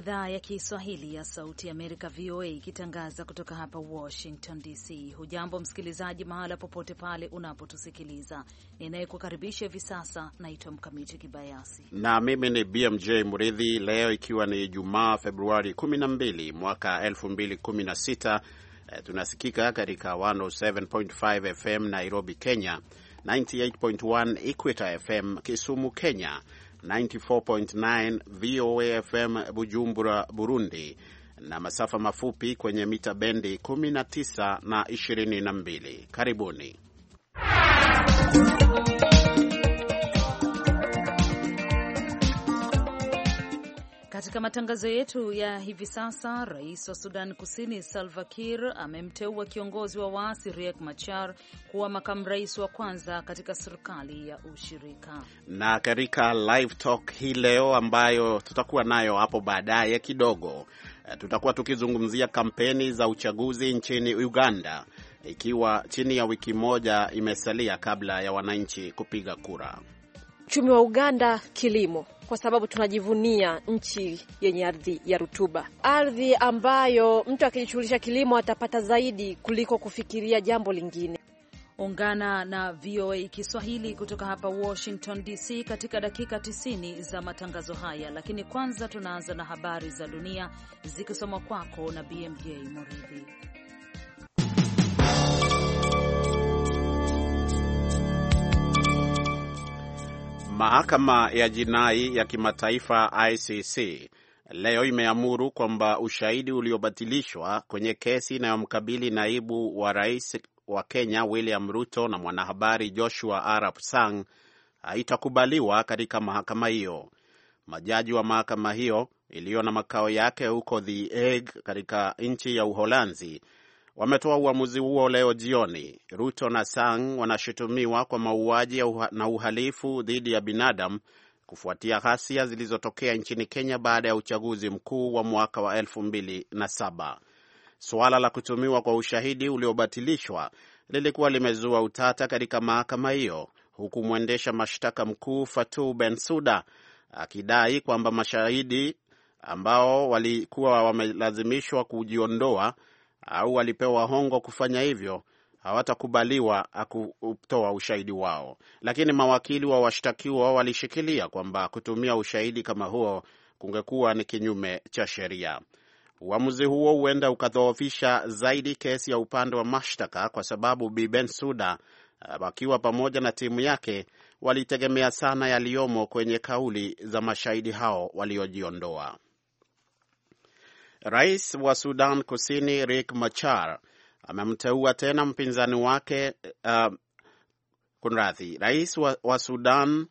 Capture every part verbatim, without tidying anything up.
idhaa ya Kiswahili ya Sauti Amerika, V O A, ikitangaza kutoka hapa Washington D C. Hujambo msikilizaji, mahala popote pale unapotusikiliza. Ninayekukaribisha hivi sasa naitwa Mkamiti Kibayasi na mimi ni B M J Murithi. Leo ikiwa ni Ijumaa Februari kumi na mbili mwaka elfu mbili kumi na sita, eh, tunasikika katika one oh seven point five F M Nairobi, Kenya, ninety-eight point one Equator F M Kisumu, Kenya, ninety-four point nine V O A F M Bujumbura, Burundi, na masafa mafupi kwenye mita bendi kumi na tisa na ishirini na mbili. Karibuni. Katika matangazo yetu ya hivi sasa, Rais wa Sudan Kusini Salva Kiir amemteua kiongozi wa waasi Riek Machar kuwa makamu rais wa kwanza katika serikali ya ushirika. Na katika live talk hii leo ambayo tutakuwa nayo hapo baadaye kidogo, tutakuwa tukizungumzia kampeni za uchaguzi nchini Uganda, ikiwa chini ya wiki moja imesalia kabla ya wananchi kupiga kura. Uchumi wa Uganda, kilimo, kwa sababu tunajivunia nchi yenye ardhi ya rutuba, ardhi ambayo mtu akijishughulisha kilimo atapata zaidi kuliko kufikiria jambo lingine. Ungana na V O A Kiswahili kutoka hapa Washington D C katika dakika tisini za matangazo haya, lakini kwanza tunaanza na habari za dunia zikisomwa kwako na B M J Murithi. Mahakama ya Jinai ya Kimataifa I C C leo imeamuru kwamba ushahidi uliobatilishwa kwenye kesi inayomkabili naibu wa rais wa Kenya William Ruto na mwanahabari Joshua Arap Sang haitakubaliwa katika mahakama hiyo. Majaji wa mahakama hiyo iliyo na makao yake huko The Hague katika nchi ya Uholanzi wametoa uamuzi huo leo jioni. Ruto na Sang wanashutumiwa kwa mauaji na uhalifu dhidi ya binadamu kufuatia ghasia zilizotokea nchini Kenya baada ya uchaguzi mkuu wa mwaka wa elfu mbili na saba. Suala la kutumiwa kwa ushahidi uliobatilishwa lilikuwa limezua utata katika mahakama hiyo, huku mwendesha mashtaka mkuu Fatou Bensouda akidai kwamba mashahidi ambao walikuwa wamelazimishwa kujiondoa au walipewa hongo kufanya hivyo hawatakubaliwa kutoa ushahidi wao. Lakini mawakili wa washtakiwa walishikilia kwamba kutumia ushahidi kama huo kungekuwa ni kinyume cha sheria. Uamuzi huo huenda ukadhoofisha zaidi kesi ya upande wa mashtaka, kwa sababu Bi Bensouda wakiwa pamoja na timu yake walitegemea sana yaliyomo kwenye kauli za mashahidi hao waliojiondoa. Rais wa Sudan Kusini Riek Machar amemteua tena mpinzani wake uh, kunradhi, Rais wa, wa Sudan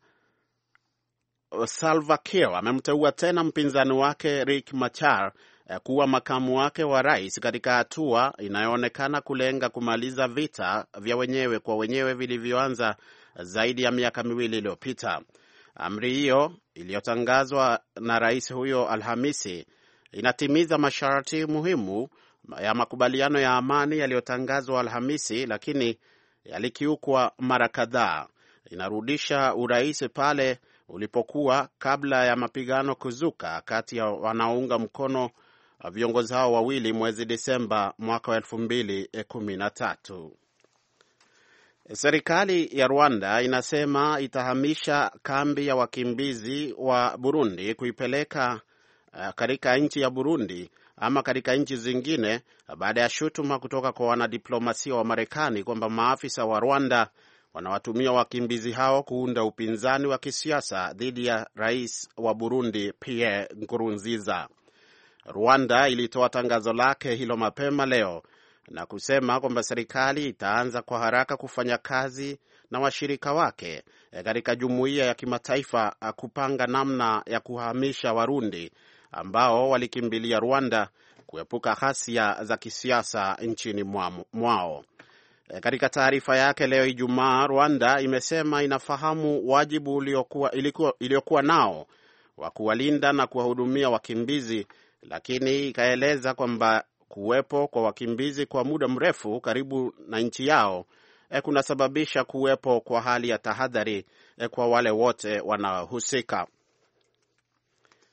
Salva Kiir amemteua tena mpinzani wake Riek Machar uh, kuwa makamu wake wa rais katika hatua inayoonekana kulenga kumaliza vita vya wenyewe kwa wenyewe vilivyoanza zaidi ya miaka miwili iliyopita. Amri hiyo iliyotangazwa na rais huyo Alhamisi inatimiza masharti muhimu ya makubaliano ya amani yaliyotangazwa Alhamisi, lakini yalikiukwa mara kadhaa. Inarudisha urais pale ulipokuwa kabla ya mapigano kuzuka kati ya wanaounga mkono viongozi hao wawili mwezi Desemba mwaka wa elfu mbili kumi na tatu. Serikali ya Rwanda inasema itahamisha kambi ya wakimbizi wa Burundi kuipeleka katika nchi ya Burundi ama katika nchi zingine baada ya shutuma kutoka kwa wanadiplomasia wa Marekani kwamba maafisa wa Rwanda wanawatumia wakimbizi hao kuunda upinzani wa kisiasa dhidi ya rais wa Burundi Pierre Nkurunziza. Rwanda ilitoa tangazo lake hilo mapema leo na kusema kwamba serikali itaanza kwa haraka kufanya kazi na washirika wake katika jumuiya ya kimataifa kupanga namna ya kuhamisha Warundi ambao walikimbilia Rwanda kuepuka ghasia za kisiasa nchini mwao. Katika taarifa yake leo Ijumaa, Rwanda imesema inafahamu wajibu uliokuwa iliokuwa nao wa kuwalinda na kuwahudumia wakimbizi, lakini ikaeleza kwamba kuwepo kwa wakimbizi kwa muda mrefu karibu na nchi yao kunasababisha kuwepo kwa hali ya tahadhari kwa wale wote wanaohusika.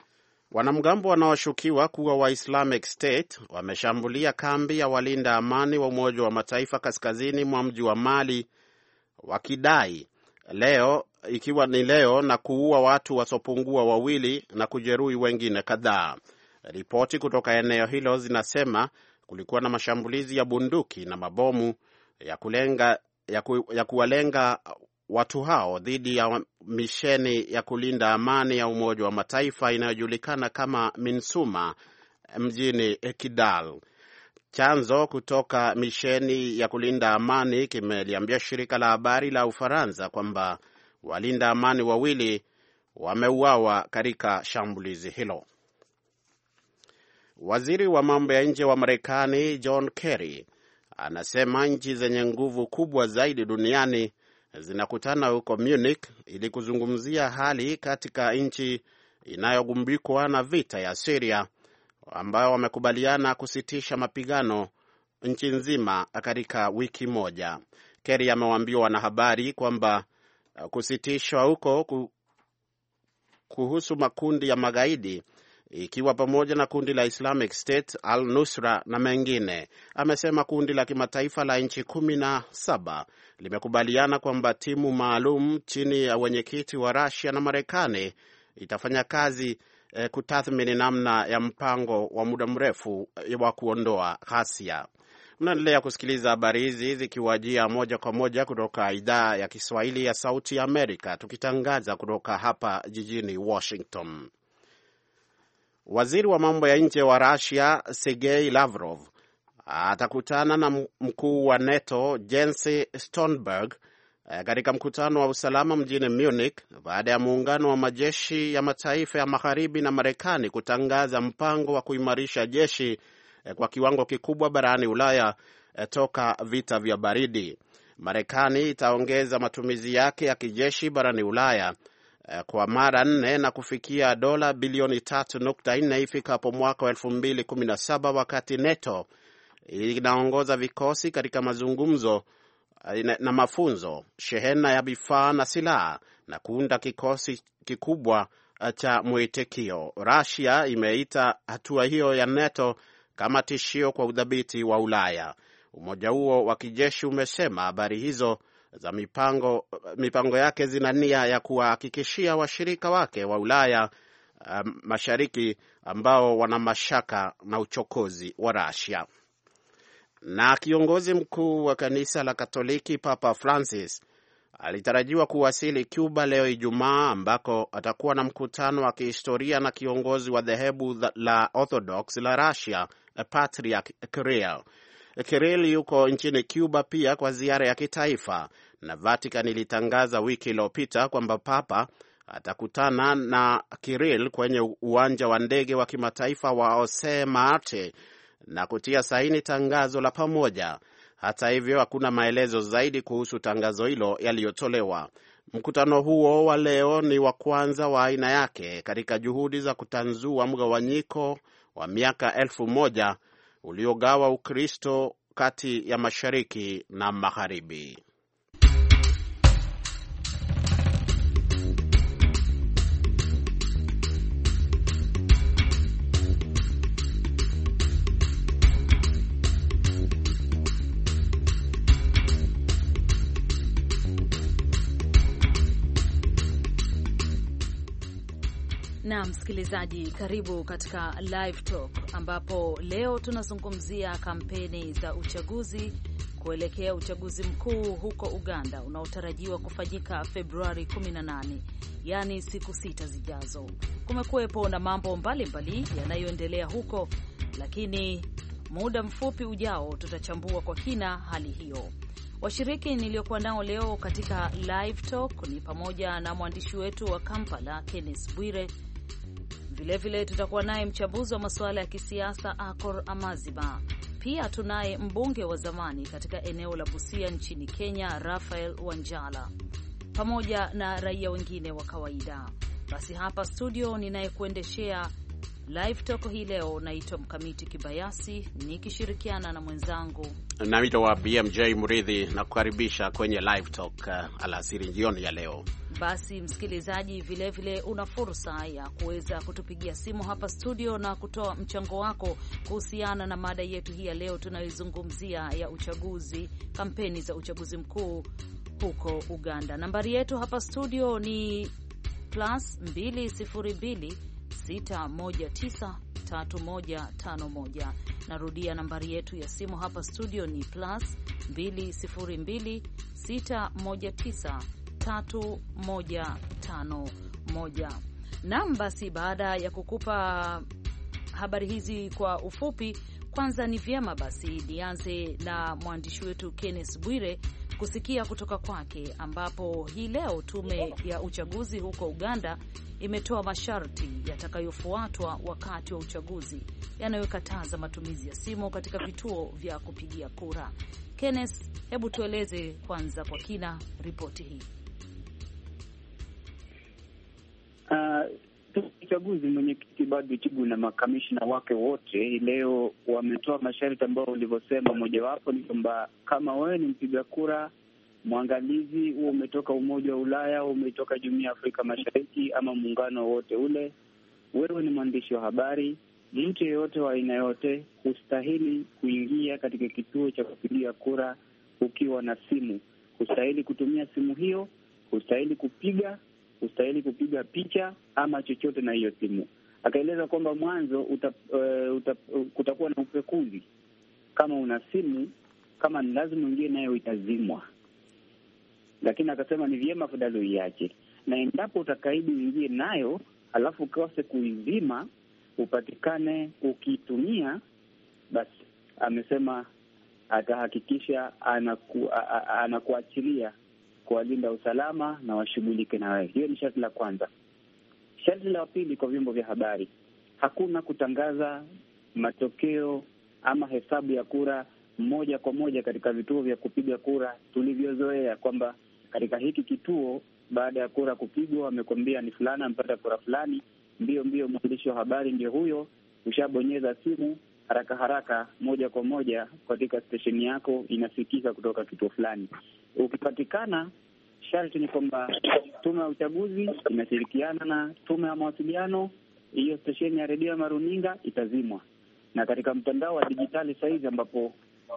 Wanamgambo wanaoshukiwa kuwa wa Islamic State wameshambulia kambi ya walinda amani wa Umoja wa Mataifa kaskazini mwa mji wa Mali wakidai leo ikiwa ni leo na kuua watu wasiopungua wawili na kujeruhi wengine kadhaa. Ripoti kutoka eneo hilo zinasema kulikuwa na mashambulizi ya bunduki na mabomu ya kulenga ya, ku, ya kuwalenga watu hao dhidi ya misheni ya kulinda amani ya Umoja wa Mataifa inayojulikana kama MINUSMA mjini Kidal. Chanzo kutoka misheni ya kulinda amani kimeliambia shirika la habari la Ufaransa kwamba walinda amani wawili wameuawa katika shambulizi hilo. Waziri wa mambo ya nje wa Marekani John Kerry anasema nchi zenye nguvu kubwa zaidi duniani zinakutana huko Munich ili kuzungumzia hali katika nchi inayogumbikwa na vita ya Syria, ambayo wamekubaliana kusitisha mapigano nchi nzima katika wiki moja. Kerry amewaambia wanahabari kwamba kusitishwa huko kuhusu makundi ya magaidi ikiwa pamoja na kundi la Islamic State, Al-Nusra na mengine. Amesema kundi la kimataifa la nchi kumi na saba limekubaliana kwamba timu maalum chini ya wenyekiti wa Russia na Marekani itafanya kazi eh, kutathmini namna ya mpango wa muda mrefu wa kuondoa ghasia. Mnaendelea kusikiliza habari hizi zikiwajia moja kwa moja kutoka idhaa ya Kiswahili ya Sauti ya Amerika, tukitangaza kutoka hapa jijini Washington. Waziri wa mambo ya nje wa Russia Sergei Lavrov atakutana na mkuu wa NATO Jens Stoltenberg katika mkutano wa usalama mjini Munich baada ya muungano wa majeshi ya mataifa ya Magharibi na Marekani kutangaza mpango wa kuimarisha jeshi kwa kiwango kikubwa barani Ulaya toka vita vya baridi. Marekani itaongeza matumizi yake ya kijeshi barani Ulaya kwa mara nne na kufikia dola bilioni tatu nukta nne ifikapo mwaka wa elfu mbili kumi na saba, wakati NATO inaongoza vikosi katika mazungumzo na mafunzo, shehena ya vifaa na silaha na kuunda kikosi kikubwa cha mwitikio. Russia imeita hatua hiyo ya NATO kama tishio kwa udhabiti wa Ulaya. Umoja huo wa kijeshi umesema habari hizo za mipango mipango yake zina nia ya kuwahakikishia washirika wake wa Ulaya um, Mashariki ambao wana mashaka na uchokozi wa Russia. Na kiongozi mkuu wa kanisa la Katoliki Papa Francis alitarajiwa kuwasili Cuba leo Ijumaa, ambako atakuwa na mkutano wa kihistoria na kiongozi wa dhehebu la Orthodox la Russia, Patriarch Kirill. Kirill yuko nchini Cuba pia kwa ziara ya kitaifa, na Vatican ilitangaza wiki iliyopita kwamba Papa atakutana na Kirill kwenye uwanja wa ndege wa kimataifa wa Jose Marti na kutia saini tangazo la pamoja. Hata hivyo, hakuna maelezo zaidi kuhusu tangazo hilo yaliyotolewa. Mkutano huo wa leo ni wa kwanza wa aina yake katika juhudi za kutanzua mgawanyiko wa miaka elfu moja uliogawa Ukristo kati ya Mashariki na Magharibi. Na msikilizaji, karibu katika Live Talk, ambapo leo tunazungumzia kampeni za uchaguzi kuelekea uchaguzi mkuu huko Uganda unaotarajiwa kufanyika Februari kumi na nane, yaani siku sita zijazo. Kumekuwepo na mambo mbalimbali yanayoendelea huko, lakini muda mfupi ujao tutachambua kwa kina hali hiyo. Washiriki niliokuwa nao leo katika Live Talk ni pamoja na mwandishi wetu wa Kampala Kenneth Bwire. Vilevile tutakuwa naye mchambuzi wa masuala ya kisiasa Akor Amaziba. Pia tunaye mbunge wa zamani katika eneo la Busia nchini Kenya Rafael Wanjala, pamoja na raia wengine wa kawaida. Basi hapa studio ninayekuendeshea Live Talk hii leo naitwa Mkamiti Kibayasi nikishirikiana na mwenzangu naitwa B M J Muridhi na kukaribisha kwenye Live Talk uh, alasiri jioni ya leo. Basi msikilizaji, vile vile una fursa ya kuweza kutupigia simu hapa studio na kutoa mchango wako kuhusiana na mada yetu hii ya leo tunayozungumzia ya uchaguzi, kampeni za uchaguzi mkuu huko Uganda. Nambari yetu hapa studio ni plus mbili sifuri mbili sita moja tisa tatu moja tano moja. Narudia, nambari yetu ya simu hapa studio ni plus mbili sifuri mbili sita moja tisa tatu moja tano moja. Naam, basi baada ya kukupa habari hizi kwa ufupi, kwanza ni vyema basi nianze na mwandishi wetu Kenneth Bwire kusikia kutoka kwake, ambapo hii leo tume ya uchaguzi huko Uganda imetoa masharti yatakayofuatwa wakati wa uchaguzi yanayokataza matumizi ya simu katika vituo vya kupigia kura. Kenneth, hebu tueleze kwanza kwa kina ripoti hii. Uh, uchaguzi, mwenyekiti Badu Chigu na makamishna wake wote leo wametoa masharti ambayo ulivyosema, mojawapo ni kwamba kama wewe ni mpiga kura mwangalizi, huo umetoka Umoja wa Ulaya, umetoka Jumuiya ya Afrika Mashariki ama muungano wote ule, wewe ni mwandishi wa habari, mtu yeyote wa aina yote hustahili kuingia katika kituo cha kupigia kura ukiwa na simu. Hustahili kutumia simu hiyo, hustahili kupiga, hustahili kupiga picha ama chochote na hiyo simu. Akaeleza kwamba mwanzo uta, uh, uta, uh, kutakuwa na upekuzi kama una simu, kama ni lazima uingie nayo itazimwa. Lakini akasema ni vyema fadhali uiache, na endapo utakaidi uingie nayo alafu ukose kuizima, upatikane ukiitumia, basi amesema atahakikisha anaku, anakuachilia kuwalinda usalama na washughulike na wewe. Hiyo ni sharti la kwanza. Sharti la pili kwa vyombo vya habari, hakuna kutangaza matokeo ama hesabu ya kura moja kwa moja katika vituo vya kupiga kura tulivyozoea, kwamba katika hiki kituo baada ya kura kupigwa wamekwambia ni fulani ampata kura fulani, mbio mbio mwandishi wa habari ndio huyo, ushabonyeza simu haraka haraka moja kwa moja katika stesheni yako inasikika kutoka kituo fulani. Ukipatikana, sharti ni kwamba tume ya uchaguzi inashirikiana na tume ya mawasiliano, hiyo stesheni ya redio ama runinga itazimwa. Na katika mtandao wa dijitali saizi ambapo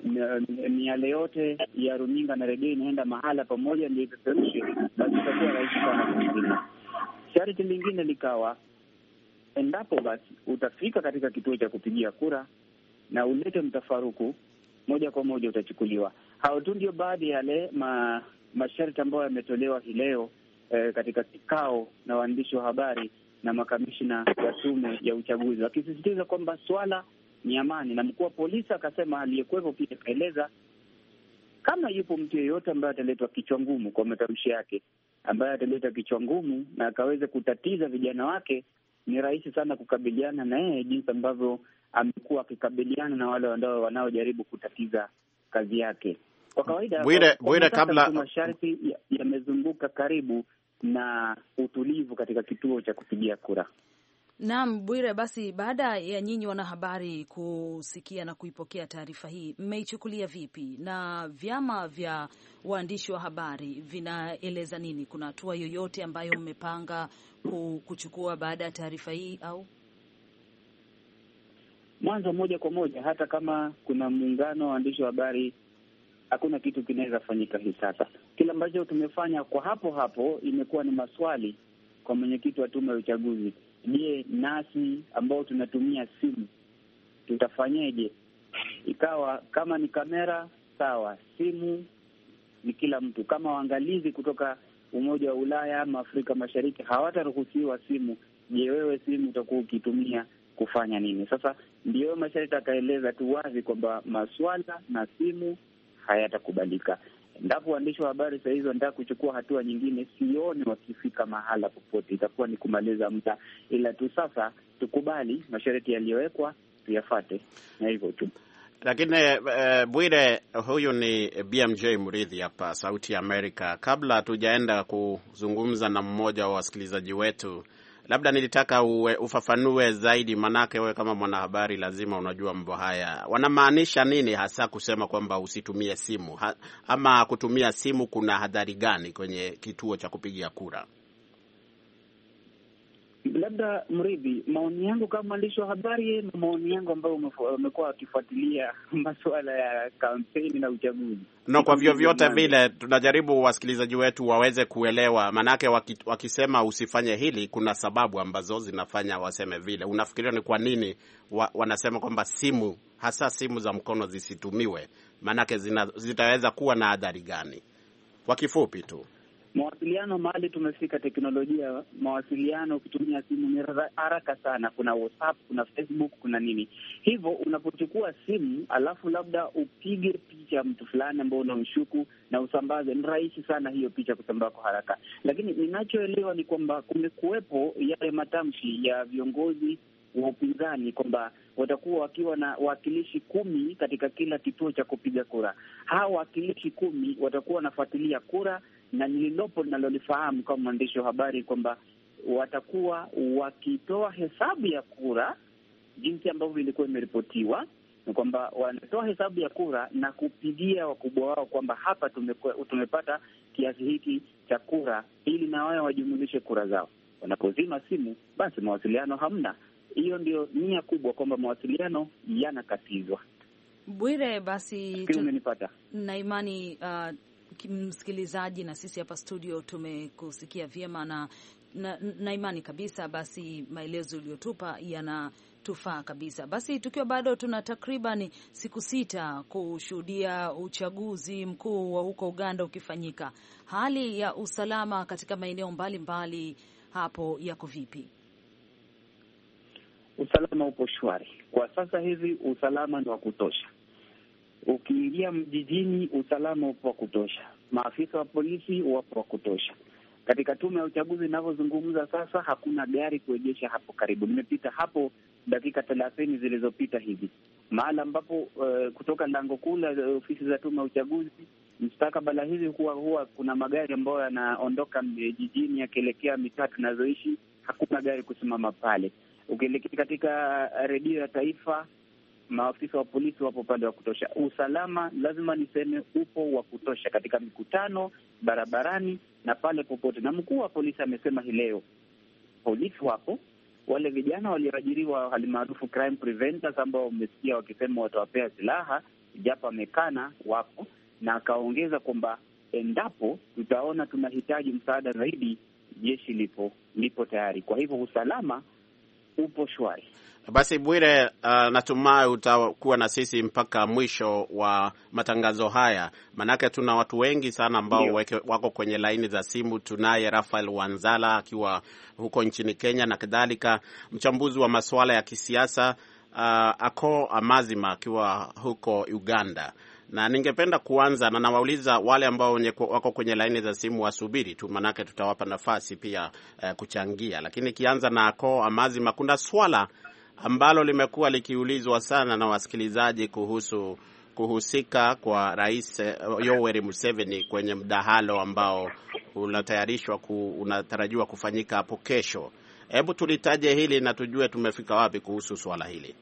miale yote ya runinga na redio inaenda mahala pamoja ndio ipeperushe, basi itakuwa rahisi sana kuzima. Sharti lingine likawa, endapo basi utafika katika kituo cha kupigia kura na ulete mtafaruku, moja kwa moja utachukuliwa. Hao tu ndio baadhi ya yale ma, masharti ambayo yametolewa hii leo eh, katika kikao na waandishi wa habari na makamishna wa tume ya uchaguzi, wakisisitiza kwamba swala ni amani. Na mkuu wa polisi akasema, aliyekuwepo pia akaeleza, kama yupo mtu yeyote ambaye ataletwa kichwa ngumu, kwa matamshi yake, ambaye ataleta kichwa ngumu na akaweza kutatiza vijana wake, ni rahisi sana kukabiliana na yeye, jinsi ambavyo amekuwa akikabiliana na wale ambao wanaojaribu kutatiza kazi yake. Kwa kawaida Bwire, Bwire kabla masharti yamezunguka ya karibu na utulivu katika kituo cha kupigia kura. Naam, Bwire, basi baada ya nyinyi wanahabari kusikia na kuipokea taarifa hii, mmeichukulia vipi? Na vyama vya waandishi wa habari vinaeleza nini? Kuna hatua yoyote ambayo mmepanga kuchukua baada ya taarifa hii au? Mwanzo moja kwa moja, hata kama kuna muungano wa waandishi wa habari, hakuna kitu kinaweza fanyika hii sasa. Kila ambacho tumefanya kwa hapo hapo imekuwa ni maswali kwa mwenyekiti wa tume ya uchaguzi. Je, nasi ambao tunatumia simu tutafanyeje? Ikawa kama ni kamera sawa, simu ni kila mtu. Kama waangalizi kutoka Umoja wa Ulaya ama Afrika Mashariki hawataruhusiwa simu, je, wewe simu utakuwa ukitumia kufanya nini? Sasa ndio masharti akaeleza tu wazi kwamba maswala na simu hayatakubalika. Endapo waandishi wa habari saa hizo wanataka kuchukua hatua nyingine, sioni wakifika mahala popote, itakuwa ni kumaliza muda. Ila tu sasa tukubali masharti yaliyowekwa, tuyafate, na hivyo tu. Lakini uh, Bwire, huyu ni B M J Muridhi hapa Sauti ya Amerika. Kabla hatujaenda kuzungumza na mmoja wa wasikilizaji wetu, labda nilitaka uwe, ufafanue zaidi, manake wewe kama mwanahabari lazima unajua mambo haya. Wanamaanisha nini hasa kusema kwamba usitumie simu ha, ama kutumia simu kuna hadhari gani kwenye kituo cha kupigia kura? Labda Mridhi, maoni yangu kama mwandishi wa habari, maoni yangu ambayo umekuwa akifuatilia masuala ya kampeni na uchaguzi. No, kwa vyovyote vile tunajaribu wasikilizaji wetu waweze kuelewa, manake waki, wakisema usifanye hili kuna sababu ambazo zinafanya waseme vile. Unafikiria ni kwa nini wa, wanasema kwamba simu, hasa simu za mkono zisitumiwe? Manake zina, zitaweza kuwa na adhari gani? Kwa kifupi tu. Mawasiliano, mahali tumefika teknolojia, mawasiliano ukitumia simu ni haraka sana. Kuna WhatsApp, kuna Facebook, kuna nini. Hivyo unapochukua simu alafu labda upige picha mtu fulani ambao unamshuku na usambaze, ni rahisi sana hiyo picha kusambaa kwa haraka. Lakini ninachoelewa ni kwamba kumekuwepo yale matamshi ya viongozi wa upinzani kwamba watakuwa wakiwa na wakilishi kumi katika kila kituo cha kupiga kura. Hawa wakilishi kumi watakuwa wanafuatilia kura, na nililopo linalolifahamu kama mwandishi wa habari kwamba watakuwa wakitoa hesabu ya kura jinsi ambavyo ilikuwa imeripotiwa, na kwamba wanatoa hesabu ya kura na kupigia wakubwa wao kwamba hapa tumepata kiasi hiki cha kura, ili na wao wajumulishe kura zao. Wanapozima simu, basi mawasiliano hamna. Hiyo ndio nia kubwa, kwamba mawasiliano yanakatizwa. Bwire, basi umenipata na imani uh, msikilizaji na sisi hapa studio tumekusikia vyema na, na, na imani kabisa basi maelezo uliyotupa yanatufaa kabisa. Basi tukiwa bado tuna takriban siku sita kushuhudia uchaguzi mkuu wa huko Uganda ukifanyika, hali ya usalama katika maeneo mbalimbali hapo yako vipi? Usalama upo shwari kwa sasa hivi, usalama ni wa kutosha. Ukiingia mjijini, usalama upo wa kutosha, maafisa wa polisi wapo wa kutosha. Katika tume ya uchaguzi ninavyozungumza sasa, hakuna gari kuegesha hapo karibu. Nimepita hapo dakika thelathini zilizopita hivi, mahala ambapo uh, kutoka lango kuu la ofisi za tume ya uchaguzi mstakabala hivi huwa huwa kuna magari ambayo yanaondoka jijini yakielekea mitaa tunazoishi. Hakuna gari kusimama pale. Ukielekea katika redio ya taifa, maafisa wa polisi wapo pale wa kutosha. Usalama lazima niseme upo wa kutosha katika mikutano, barabarani na pale popote. Na mkuu wa polisi amesema hii leo polisi wapo, wale vijana walioajiriwa hali maarufu crime preventers ambao umesikia wakisema watawapea silaha, japo amekana, wapo. Na akaongeza kwamba endapo tutaona tunahitaji msaada zaidi, jeshi lipo lipo tayari. Kwa hivyo usalama upo shwari. Basi Bwire, uh, natumai utakuwa na sisi mpaka mwisho wa matangazo haya, manake tuna watu wengi sana ambao weke, wako kwenye laini za simu. Tunaye Rafael Wanzala akiwa huko nchini Kenya na kadhalika, mchambuzi wa masuala ya kisiasa uh, Ako Amazima akiwa huko Uganda. Na ningependa kuanza na nawauliza wale ambao wako kwenye laini za simu wasubiri tu, manake tutawapa nafasi pia uh, kuchangia. Lakini kianza na Ako Amazima, kuna swala ambalo limekuwa likiulizwa sana na wasikilizaji kuhusu kuhusika kwa Rais Yoweri Museveni kwenye mdahalo ambao unatayarishwa ku, unatarajiwa kufanyika hapo kesho. Hebu tulitaje hili na tujue tumefika wapi kuhusu swala hili.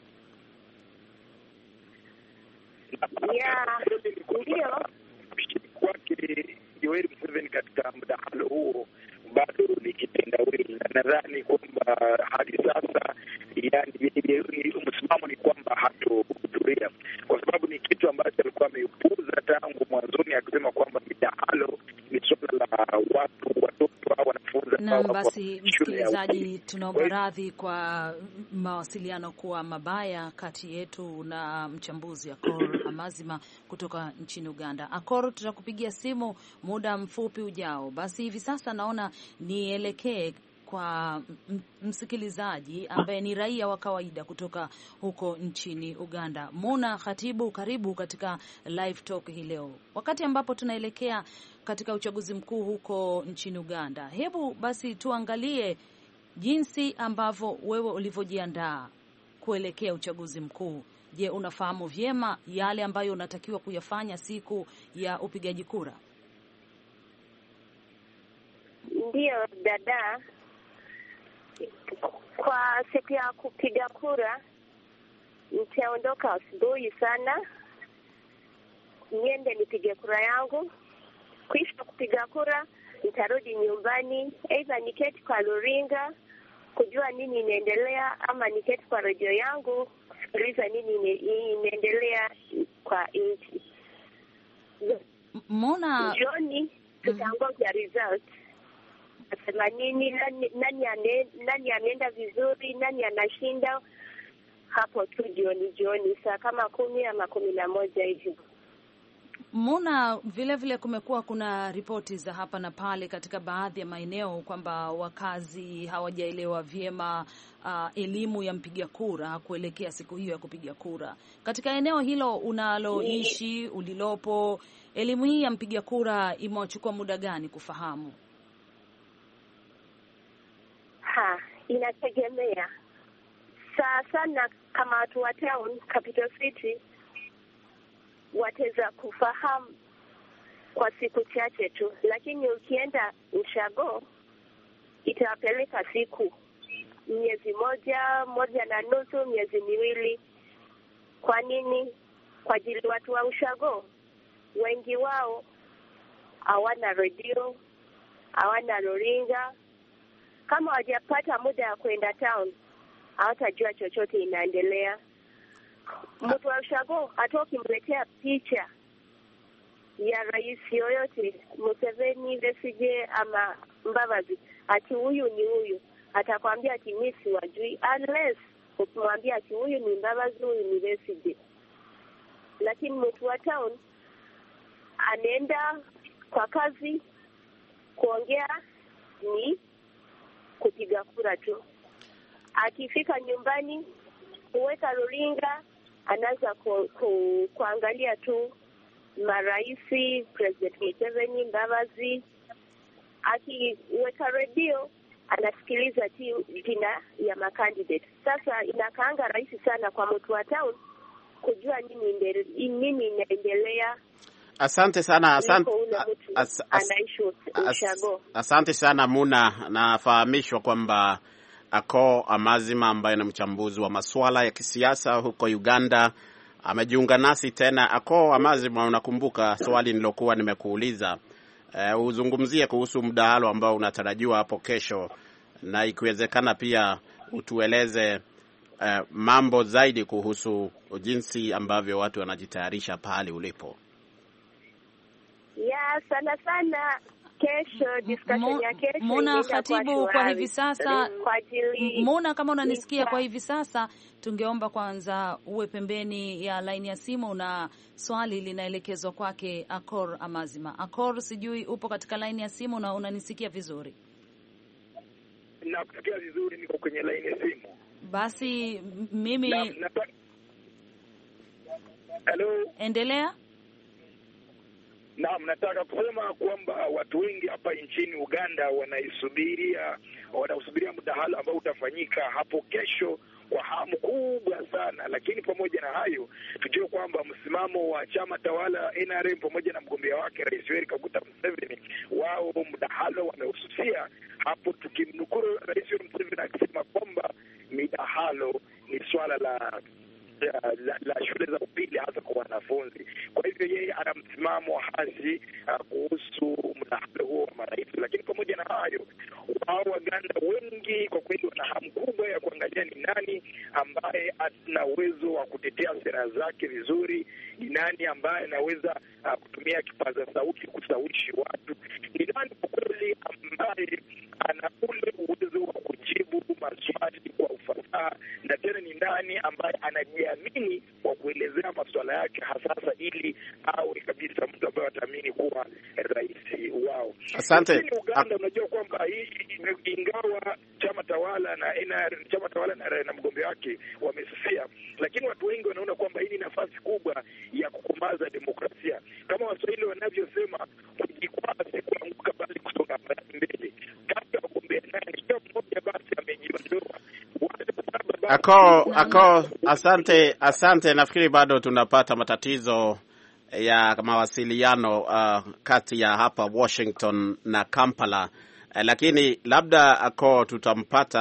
Yeah, ndio kwake Yoweri Museveni katika mdahalo huo bado ni kitendawili, na nadhani kwamba hadi sasa, yani msimamo ni kwamba hatohudhuria, kwa sababu ni kitu ambacho alikuwa ameupuza tangu mwanzoni, akisema kwamba midahalo ni suala la watu watoto au wanafunzi. Na basi msikilizaji, tunaomba radhi kwa mawasiliano kuwa mabaya kati yetu na mchambuzi Akor Amazima kutoka nchini Uganda. Akor, tutakupigia simu muda mfupi ujao. Basi hivi sasa naona nielekee kwa msikilizaji ambaye ni raia wa kawaida kutoka huko nchini Uganda. Muna Khatibu, karibu katika live talk hii leo, wakati ambapo tunaelekea katika uchaguzi mkuu huko nchini Uganda. Hebu basi tuangalie jinsi ambavyo wewe ulivyojiandaa kuelekea uchaguzi mkuu. Je, unafahamu vyema yale ambayo unatakiwa kuyafanya siku ya upigaji kura? Ndio dada. Kwa siku ya kupiga kura nitaondoka asubuhi sana, niende nipige kura yangu. Kisha kupiga kura nitarudi nyumbani, aidha niketi kwa luringa kujua nini inaendelea, ama niketi kwa redio yangu kusikiliza nini inaendelea kwa nchi. Mona jioni tutangoja result. Nasema nini, nani nani ane, nani ameenda vizuri, nani anashinda, hapo tu jioni jioni saa kama kumi ama kumi na moja hivi. Mona, vile vile kumekuwa kuna ripoti za hapa na pale katika baadhi ya maeneo kwamba wakazi hawajaelewa vyema uh, elimu ya mpiga kura kuelekea siku hiyo ya kupiga kura. Katika eneo hilo unaloishi, ulilopo, elimu hii ya mpiga kura imewachukua muda gani kufahamu? Ha, inategemea. Saa sana kama watu wa town, capital city, wataweza kufahamu kwa siku chache tu, lakini ukienda ushago itawapeleka siku, miezi moja, moja na nusu, miezi miwili. Kwa nini? Kwa ajili watu wa ushago wengi wao hawana redio, hawana runinga. Kama hawajapata muda wa kwenda town, hawatajua chochote inaendelea. Mtu wa ushago hata ukimletea picha ya rais yoyote, Museveni, Besigye ama Mbabazi, ati huyu ni huyu, atakwambia ati mimi siwajui, unless ukimwambia ati huyu ni Mbabazi, huyu ni Besigye. Lakini mtu wa town anaenda kwa kazi, kuongea ni kupiga kura tu. Akifika nyumbani kuweka runinga, anaanza ku, ku, kuangalia tu maraisi, President Museveni, Mbabazi. Akiweka redio anasikiliza jina ya makandidate. Sasa inakaanga rahisi sana kwa mtu wa town kujua nini indele, nini inaendelea. Asante sana, asante, as, as, as, asante sana Muna. Nafahamishwa kwamba Ako Amazima ambaye ni mchambuzi wa masuala ya kisiasa huko Uganda amejiunga nasi tena. Ako Amazima, unakumbuka swali nilokuwa nimekuuliza, uh, uzungumzie kuhusu mdahalo ambao unatarajiwa hapo kesho, na ikiwezekana pia utueleze uh, mambo zaidi kuhusu jinsi ambavyo watu wanajitayarisha pale ulipo. Ya sana sana kesho discussion ya kesho. Mona Khatibu, kwa hivi sasa Mona, kama unanisikia kwa hivi sasa, tungeomba kwanza uwe pembeni ya line ya simu na swali linaelekezwa kwake Akor Amazima. Akor, sijui upo katika line ya simu na unanisikia vizuri? Nakusikia vizuri, niko kwenye line ya simu. Basi mimi na, na... Hello? Endelea. Naam, nataka kusema kwamba watu wengi hapa nchini Uganda wanaisubiria wanausubiria mdahalo ambao utafanyika hapo kesho kwa hamu kubwa sana. Lakini pamoja na hayo, tujue kwamba msimamo wa chama tawala N R M pamoja na mgombea wake Rais Yoweri Kaguta Museveni, wao mdahalo wamehususia hapo, tukimnukuru Rais Yoweri Museveni akisema kwamba midahalo ni swala la La, la, la shule za upili hasa kwa wanafunzi. Kwa hivyo yeye ana msimamo hasi uh, kuhusu mdahalo huo wa marais. Lakini pamoja na hayo, wao Waganda wengi kwa kweli wana hamu kubwa ya kuangalia ni nani ambaye ana uwezo wa kutetea sera zake vizuri, ni nani ambaye anaweza uh, kutumia kipaza sauti kusawishi watu, ni nani kwa kweli ambaye ana ule uwezo wa kujibu maswali kwa ufasaha, na tena ni nani ambaye anajiamini kwa kuelezea masuala yake hasasa ili awe kabisa mtu ambaye ataamini kuwa rais wao. Asante. Lakini Uganda, unajua kwamba hii ingawa chama tawala na N R chama tawala na, na mgombea wake wamesifia, lakini watu wengi wanaona kwamba hii ni nafasi kubwa ya kukomaza demokrasia. Kama Waswahili wanavyosema, kujikwaa si kuanguka bali kusonga mbele. Kabla wagombea nani kila mmoja basi amejiondoa. Ako, ako, asante, asante. Nafikiri bado tunapata matatizo ya mawasiliano uh, kati ya hapa Washington na Kampala. Uh, lakini labda Ako tutampata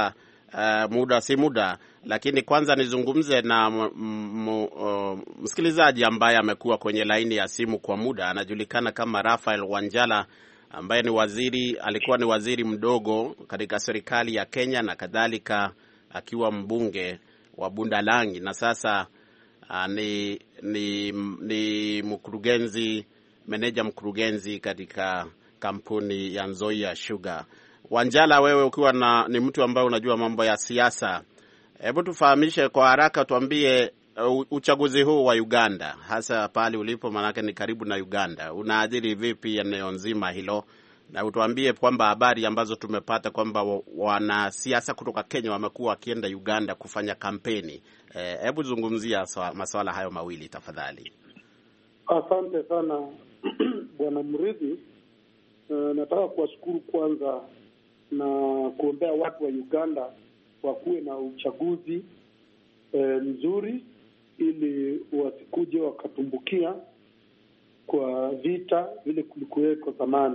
uh, muda si muda, lakini kwanza nizungumze na m- m- uh, msikilizaji ambaye amekuwa kwenye laini ya simu kwa muda. Anajulikana kama Raphael Wanjala ambaye ni waziri, alikuwa ni waziri mdogo katika serikali ya Kenya na kadhalika, akiwa mbunge wa Bundalangi, na sasa uh, ni ni ni mkurugenzi meneja mkurugenzi katika kampuni ya Nzoia Sugar. Wanjala, wewe ukiwa na ni mtu ambaye unajua mambo ya siasa, hebu tufahamishe kwa haraka, tuambie uh, uchaguzi huu wa Uganda, hasa pale ulipo, manake ni karibu na Uganda, unaadhiri vipi eneo nzima hilo, na utuambie kwamba habari ambazo tumepata kwamba wanasiasa kutoka Kenya wamekuwa wakienda Uganda kufanya kampeni. Hebu eh, zungumzia masuala hayo mawili tafadhali. Asante sana Bwana Mridhi. Uh, nataka kuwashukuru kwanza na kuombea watu wa Uganda wakuwe na uchaguzi eh, mzuri, ili wasikuje wakatumbukia kwa vita vile kulikuweko zamani.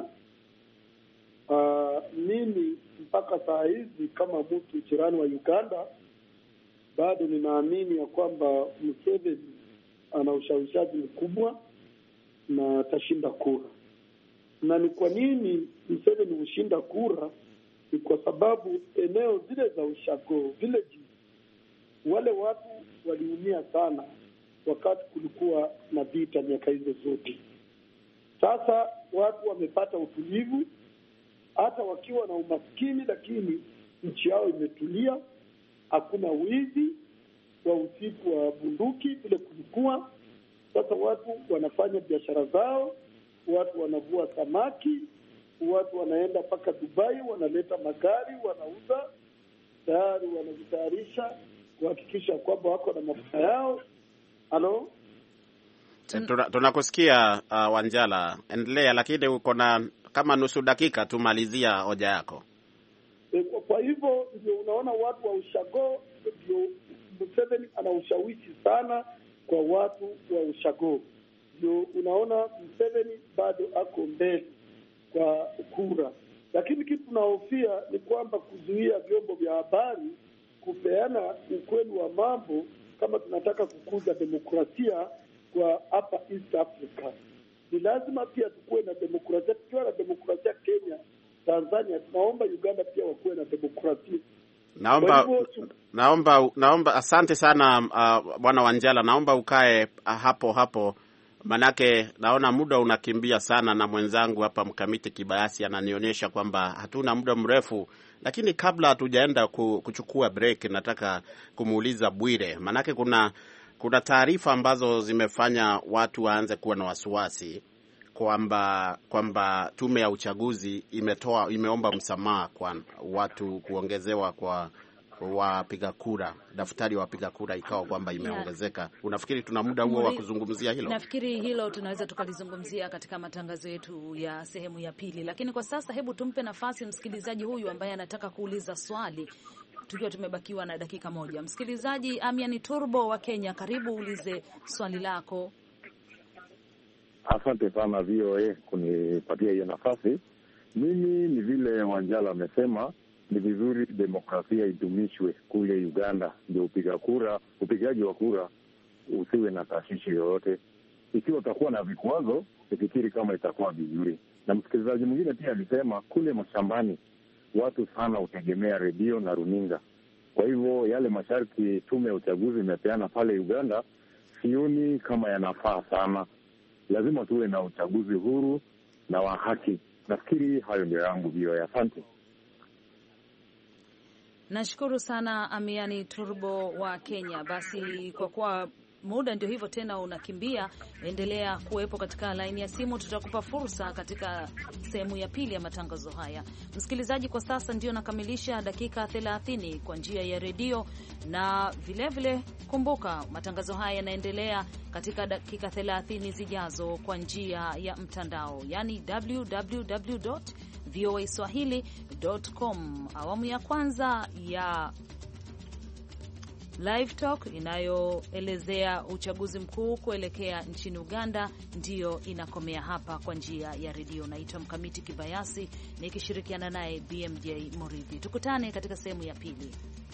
Uh, mimi mpaka saa hizi kama mtu jirani wa Uganda bado ninaamini ya kwamba Museveni ana ushawishaji mkubwa na atashinda kura. Na ni kwa nini Museveni hushinda kura? Ni kwa sababu eneo zile za ushago village, wale watu waliumia sana wakati kulikuwa na vita miaka hizo zote. Sasa watu wamepata utulivu, hata wakiwa na umaskini, lakini nchi yao imetulia. Hakuna wizi wa usiku wa bunduki vile kulikuwa. Sasa watu wanafanya biashara zao, watu wanavua samaki, watu wanaenda mpaka Dubai, wanaleta magari, wanauza, tayari wanajitayarisha kuhakikisha kwamba wako na mafuta yao. Halo? Tunakusikia uh, Wanjala, endelea, lakini uko na kama nusu dakika tumalizia hoja yako. E, kwa, kwa hivyo ndio unaona watu wa ushago, ndio Museveni ana ushawishi sana kwa watu wa ushago. Ndio unaona Museveni bado ako mbele kwa kura. Lakini kitu tunahofia ni kwamba kuzuia vyombo vya habari kupeana ukweli wa mambo, kama tunataka kukuza demokrasia kwa hapa East Africa. Ni lazima pia tukuwe na demokrasia. Tukiwa na demokrasia Kenya, Tanzania, tunaomba Uganda pia wakuwe na demokrasia. Naomba hivyo, naomba naomba asante sana uh, Bwana Wanjala, naomba ukae uh, hapo hapo, manake naona muda unakimbia sana, na mwenzangu hapa Mkamiti Kibayasi ananionyesha kwamba hatuna muda mrefu. Lakini kabla hatujaenda kuchukua break, nataka kumuuliza Bwire, manake kuna kuna taarifa ambazo zimefanya watu waanze kuwa na wasiwasi kwamba kwamba tume ya uchaguzi imetoa imeomba msamaha kwa watu kuongezewa kwa wapiga kura, daftari wapiga kura ikawa kwamba imeongezeka. Yeah. Unafikiri tuna muda huo wa kuzungumzia hilo? Nafikiri hilo tunaweza tukalizungumzia katika matangazo yetu ya sehemu ya pili, lakini kwa sasa hebu tumpe nafasi msikilizaji huyu ambaye anataka kuuliza swali, tukiwa tumebakiwa na dakika moja. Msikilizaji Amiani Turbo wa Kenya, karibu ulize swali lako. Asante sana V O A kunipatia hiyo nafasi. Mimi ni vile Wanjala amesema, ni vizuri demokrasia idumishwe kule Uganda, ndio upiga kura, upigaji wa kura usiwe na tashishi yoyote. Ikiwa utakuwa na vikwazo, nifikiri kama itakuwa vizuri. Na msikilizaji mwingine pia alisema kule mashambani watu sana utegemea redio na runinga. Kwa hivyo yale masharti tume ya uchaguzi imepeana pale Uganda, sioni kama yanafaa sana. Lazima tuwe na uchaguzi huru na wa haki. Nafikiri hayo ndio yangu hiyo. Asante. Nashukuru sana Amiani Turbo wa Kenya. Basi kwa kuwa muda ndio hivyo tena unakimbia, endelea kuwepo katika laini ya simu, tutakupa fursa katika sehemu ya pili ya matangazo haya. Msikilizaji, kwa sasa ndio nakamilisha dakika thelathini kwa njia ya redio, na vile vile kumbuka matangazo haya yanaendelea katika dakika thelathini zijazo kwa njia ya mtandao, yani w w w dot voa swahili dot com. Awamu ya kwanza ya Live Talk inayoelezea uchaguzi mkuu kuelekea nchini Uganda ndiyo inakomea hapa kwa njia ya redio. Naitwa Mkamiti Kibayasi nikishirikiana naye B M J Muridhi. Tukutane katika sehemu ya pili.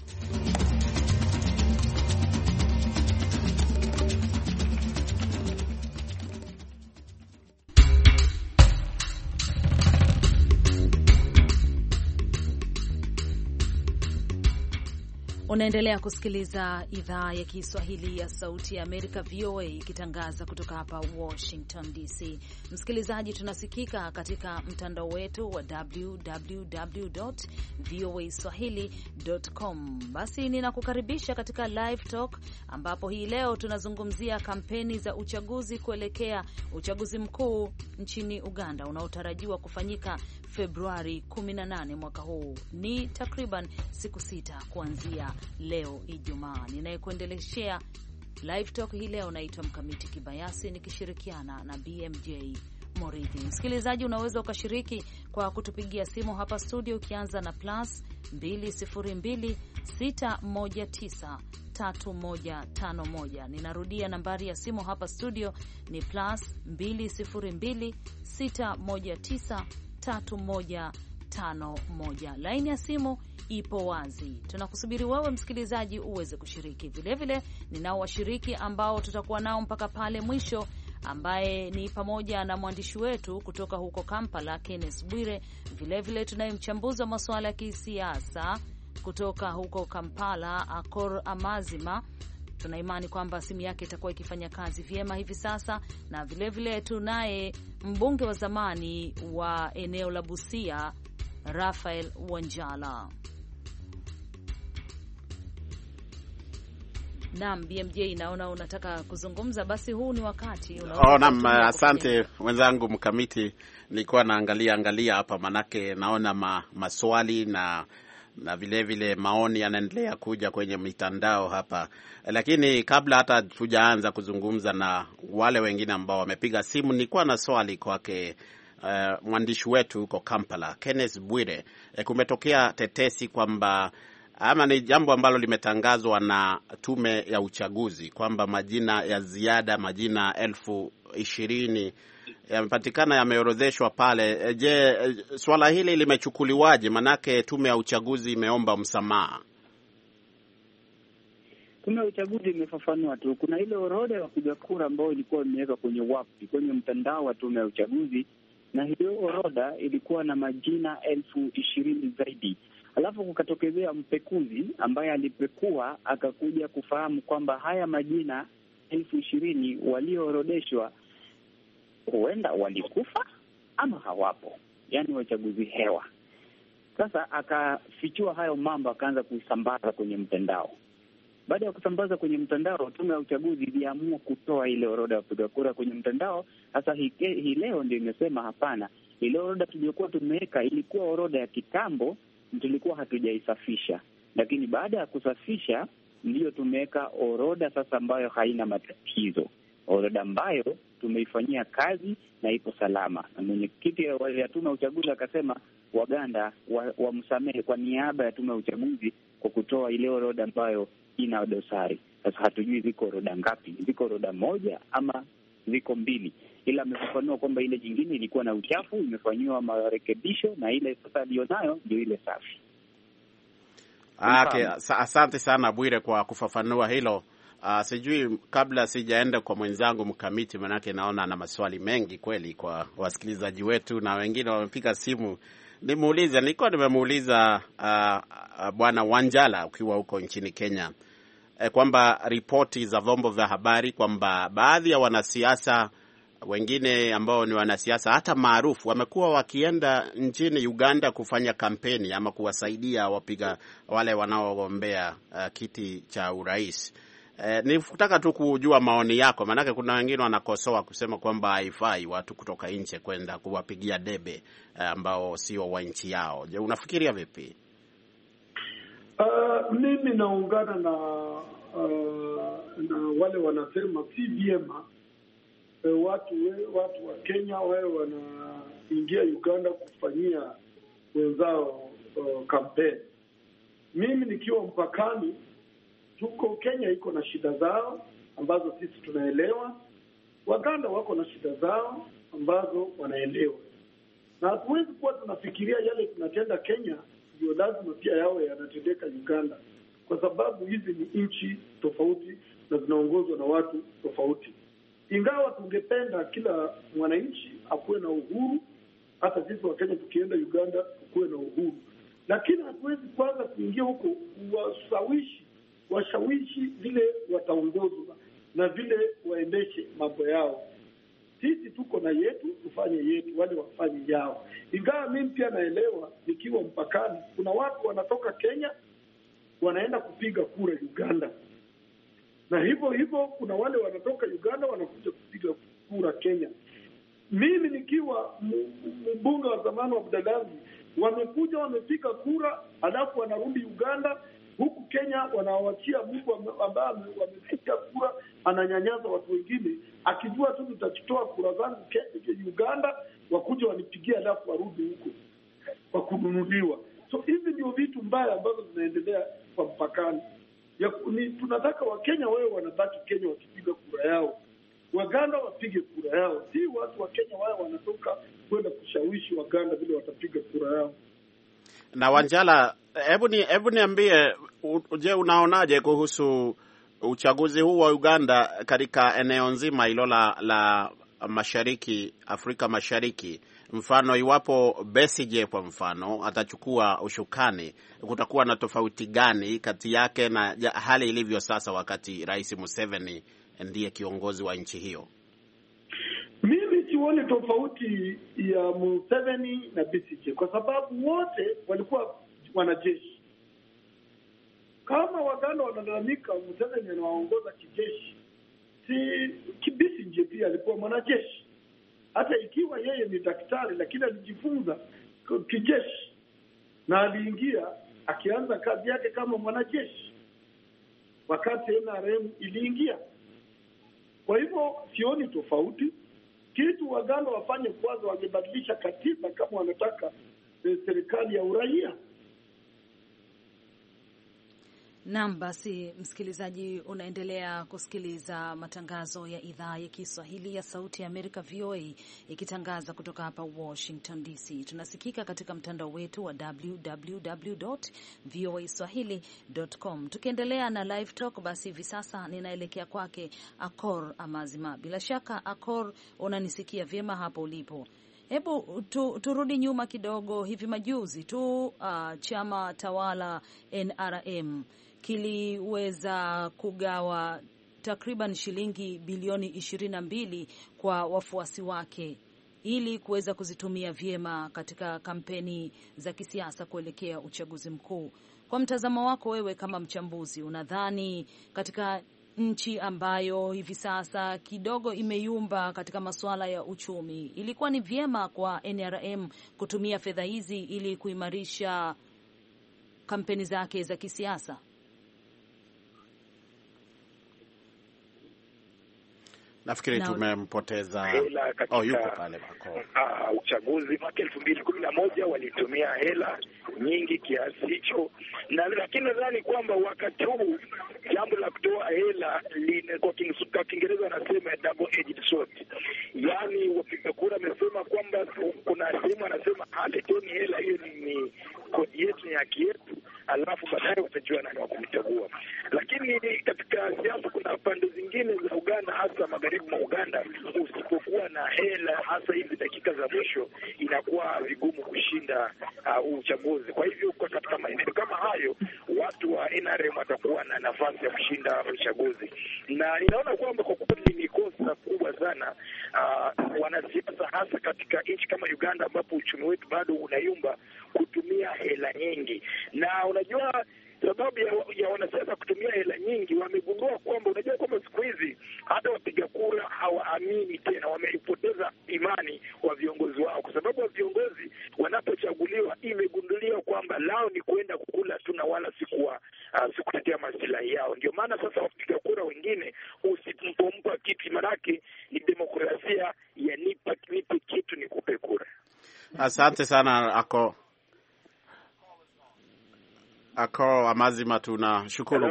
Unaendelea kusikiliza idhaa ya Kiswahili ya Sauti ya Amerika, V O A, ikitangaza kutoka hapa Washington D C. Msikilizaji, tunasikika katika mtandao wetu wa w w w dot v o a swahili dot com. Basi ninakukaribisha katika Live Talk, ambapo hii leo tunazungumzia kampeni za uchaguzi kuelekea uchaguzi mkuu nchini Uganda unaotarajiwa kufanyika Februari kumi na nane mwaka huu. Ni takriban siku sita kuanzia leo Ijumaa. Ninayekuendeleshea Live Talk hii leo naitwa Mkamiti Kibayasi nikishirikiana na B M J Moridhi. Msikilizaji, unaweza ukashiriki kwa kutupigia simu hapa studio ukianza na plus mbili sifuri mbili sita moja tisa tatu moja tano moja. Ninarudia nambari ya simu hapa studio ni plus mbili sifuri mbili sita moja tisa tatu moja tano moja. Laini ya simu ipo wazi. Tunakusubiri wewe msikilizaji uweze kushiriki. Vile vile ninao washiriki ambao tutakuwa nao mpaka pale mwisho, ambaye ni pamoja na mwandishi wetu kutoka huko Kampala Kenneth Bwire. Vile vile tunaye mchambuzi wa masuala ya kisiasa kutoka huko Kampala Akor Amazima. Tuna imani kwamba simu yake itakuwa ikifanya kazi vyema hivi sasa. Na vile vile tunaye mbunge wa zamani wa eneo la Busia Rafael Wanjala. Naam, B M J, naona unataka kuzungumza, basi huu ni wakati. Oh, naam, asante wenzangu Mkamiti. Nilikuwa naangalia angalia hapa manake naona ma, maswali na na vile vile maoni yanaendelea kuja kwenye mitandao hapa. Lakini kabla hata tujaanza kuzungumza na wale wengine ambao wamepiga simu, nilikuwa na swali kwake uh, mwandishi wetu huko Kampala Kenneth Bwire. E, kumetokea tetesi kwamba ama ni jambo ambalo limetangazwa na tume ya uchaguzi kwamba majina ya ziada, majina elfu ishirini yamepatikana, yameorodheshwa pale. Je, swala hili limechukuliwaje? Manake tume ya uchaguzi imeomba msamaha. Tume ya uchaguzi imefafanua tu. Kuna ile orodha ya wapiga kura ambayo ilikuwa imewekwa kwenye wapi kwenye mtandao wa tume ya uchaguzi, na hiyo orodha ilikuwa na majina elfu ishirini zaidi. Alafu kukatokezea mpekuzi ambaye alipekua akakuja kufahamu kwamba haya majina elfu ishirini walioorodeshwa huenda walikufa ama hawapo, yaani wachaguzi hewa. Sasa akafichua hayo mambo, akaanza kusambaza kwenye mtandao. Baada ya kusambaza kwenye mtandao, tume ya uchaguzi iliamua kutoa ile orodha ya wapiga kura kwenye mtandao. Sasa hii hi leo ndio imesema hapana, ile orodha tuliyokuwa tumeweka ilikuwa orodha ya kitambo, tulikuwa hatujaisafisha, lakini baada ya kusafisha ndiyo tumeweka orodha sasa ambayo haina matatizo, orodha ambayo tumeifanyia kazi na ipo salama. Na mwenyekiti ya tume ya uchaguzi akasema Waganda wamsamehe wa kwa niaba ya tume ya uchaguzi kwa kutoa ile orodha ambayo ina dosari. Sasa hatujui ziko orodha ngapi, ziko orodha moja ama ziko mbili, ila amefafanua kwamba ile nyingine ilikuwa na uchafu, imefanyiwa marekebisho, na ile sasa alionayo ndio ile safi. Okay, asante sana Bwire kwa kufafanua hilo. Uh, sijui kabla sijaenda kwa mwenzangu Mkamiti, manake naona ana maswali mengi kweli kwa wasikilizaji wetu na wengine wamepiga simu. Nimuulize, nilikuwa nimemuuliza uh, uh, Bwana Wanjala ukiwa huko nchini Kenya eh, kwamba ripoti za vyombo vya habari kwamba baadhi ya wanasiasa wengine ambao ni wanasiasa hata maarufu wamekuwa wakienda nchini Uganda kufanya kampeni ama kuwasaidia wapiga wale wanaogombea uh, kiti cha urais. Eh, nilitaka tu kujua maoni yako, maanake kuna wengine wanakosoa kusema kwamba haifai watu kutoka nje kwenda kuwapigia debe eh, ambao sio wa nchi yao. Je, unafikiria vipi? Uh, mimi naungana na uh, na wale wanasema si vyema uh, watu we, watu wa Kenya wao wanaingia Uganda kufanyia wenzao uh, kampeni. Mimi nikiwa mpakani tuko Kenya iko na shida zao ambazo sisi tunaelewa, Waganda wako na shida zao ambazo wanaelewa, na hatuwezi kuwa tunafikiria yale tunatenda Kenya ndio lazima pia yawe yanatendeka Uganda, kwa sababu hizi ni nchi tofauti na zinaongozwa na watu tofauti. Ingawa tungependa kila mwananchi akuwe na uhuru, hata sisi wa Kenya tukienda Uganda tukuwe na uhuru, lakini hatuwezi kwanza kuingia huko washawishi washawishi vile wataongozwa na vile waendeshe mambo yao. Sisi tuko na yetu, tufanye yetu, wale wafanye yao. Ingawa mimi pia naelewa, nikiwa mpakani, kuna watu wanatoka Kenya wanaenda kupiga kura Uganda, na hivyo hivyo kuna wale wanatoka Uganda wanakuja kupiga kura Kenya. Mimi nikiwa mbunge wa zamani wa Budalangi, wamekuja wamepiga kura, alafu wanarudi Uganda. Huku Kenya wanawachia mtu ambaye wamepiga kura ananyanyaza watu wengine, akijua tu nitachitoa kura zangu Uganda, wakuja wanipigia alafu warudi huko kwa kununuliwa. So hivi ndio vitu mbaya ambazo zinaendelea kwa mpakani. Ya, ni, tunataka Wakenya wewe wanabaki Kenya wakipiga kura yao, Waganda wapige kura yao, si watu wa Kenya wao wanatoka kwenda kushawishi Waganda vile watapiga kura yao. Na Wanjala, hebu ni hebu niambie, je, unaonaje kuhusu uchaguzi huu wa Uganda katika eneo nzima hilo la la Mashariki, Afrika Mashariki? Mfano, iwapo Besigye kwa mfano atachukua ushukani, kutakuwa na tofauti gani kati yake na hali ilivyo sasa wakati Rais Museveni ndiye kiongozi wa nchi hiyo? Mimi sioni tofauti ya Museveni na Besigye, kwa sababu wote walikuwa wanajeshi. Kama Waganda wanalalamika Museveni anawaongoza kijeshi, si Besigye pia alikuwa mwanajeshi. Hata ikiwa yeye ni daktari, lakini alijifunza kijeshi na aliingia akianza kazi yake kama mwanajeshi wakati N R M iliingia. Kwa hivyo sioni tofauti. Kitu Waganda wafanye kwanza, wangebadilisha katiba kama wanataka eh, serikali ya uraia. Naam, basi msikilizaji, unaendelea kusikiliza matangazo ya idhaa ya Kiswahili ya Sauti ya Amerika V O A ikitangaza kutoka hapa Washington D C. Tunasikika katika mtandao wetu wa w w w dot v o a swahili dot com. Tukiendelea na live talk, basi hivi sasa ninaelekea kwake Akor Amazima. Bila shaka Akor, unanisikia vyema hapo ulipo? Hebu tu, turudi nyuma kidogo. Hivi majuzi tu uh, chama tawala N R M kiliweza kugawa takriban shilingi bilioni ishirini na mbili kwa wafuasi wake ili kuweza kuzitumia vyema katika kampeni za kisiasa kuelekea uchaguzi mkuu. Kwa mtazamo wako wewe kama mchambuzi, unadhani katika nchi ambayo hivi sasa kidogo imeyumba katika masuala ya uchumi, ilikuwa ni vyema kwa N R M kutumia fedha hizi ili kuimarisha kampeni zake za kisiasa? Nafikiri tumempoteza. Oh, yuko pale bako. Uh, uchaguzi mwaka elfu mbili kumi na moja walitumia hela nyingi kiasi hicho, na lakini nadhani kwamba wakati huu jambo la kutoa hela line, kwa Kiingereza wanasema double edged sword. Yaani wapiga kura wamesema kwamba kuna sehemu anasema haletoni hela hiyo, ni kodi yetu, ni haki yetu, alafu baadaye watajua nani wa kumchagua. Lakini katika siasa kuna pande zingine za Uganda, hasa magharibi mwa Uganda, usipokuwa na hela, hasa hivi dakika za mwisho, inakuwa vigumu kushinda uh, uchaguzi. Kwa hivyo kwa katika maeneo kama hayo, watu wa N R M watakuwa na nafasi ya kushinda uchaguzi, na ninaona kwamba kwa kweli ni kosa kubwa sana uh, wanasiasa, hasa katika nchi kama Uganda ambapo uchumi wetu bado unayumba, kutumia hela nyingi. Na unajua sababu ya, ya wanasiasa kutumia hela nyingi, wamegundua kwamba unajua kwamba siku hizi hata wapiga kura hawaamini tena, wamepoteza imani wa viongozi wao, kwa sababu wa viongozi wanapochaguliwa imegunduliwa kwamba lao ni kwenda kukula tu na wala sikuwa uh, sikutetea maslahi yao. Ndio maana sasa wapiga kura wengine usipompa kitu, manake ni demokrasia ya nipa nipe kitu nikupe kura. Asante sana ako Ako Amazima, tunashukuru kwa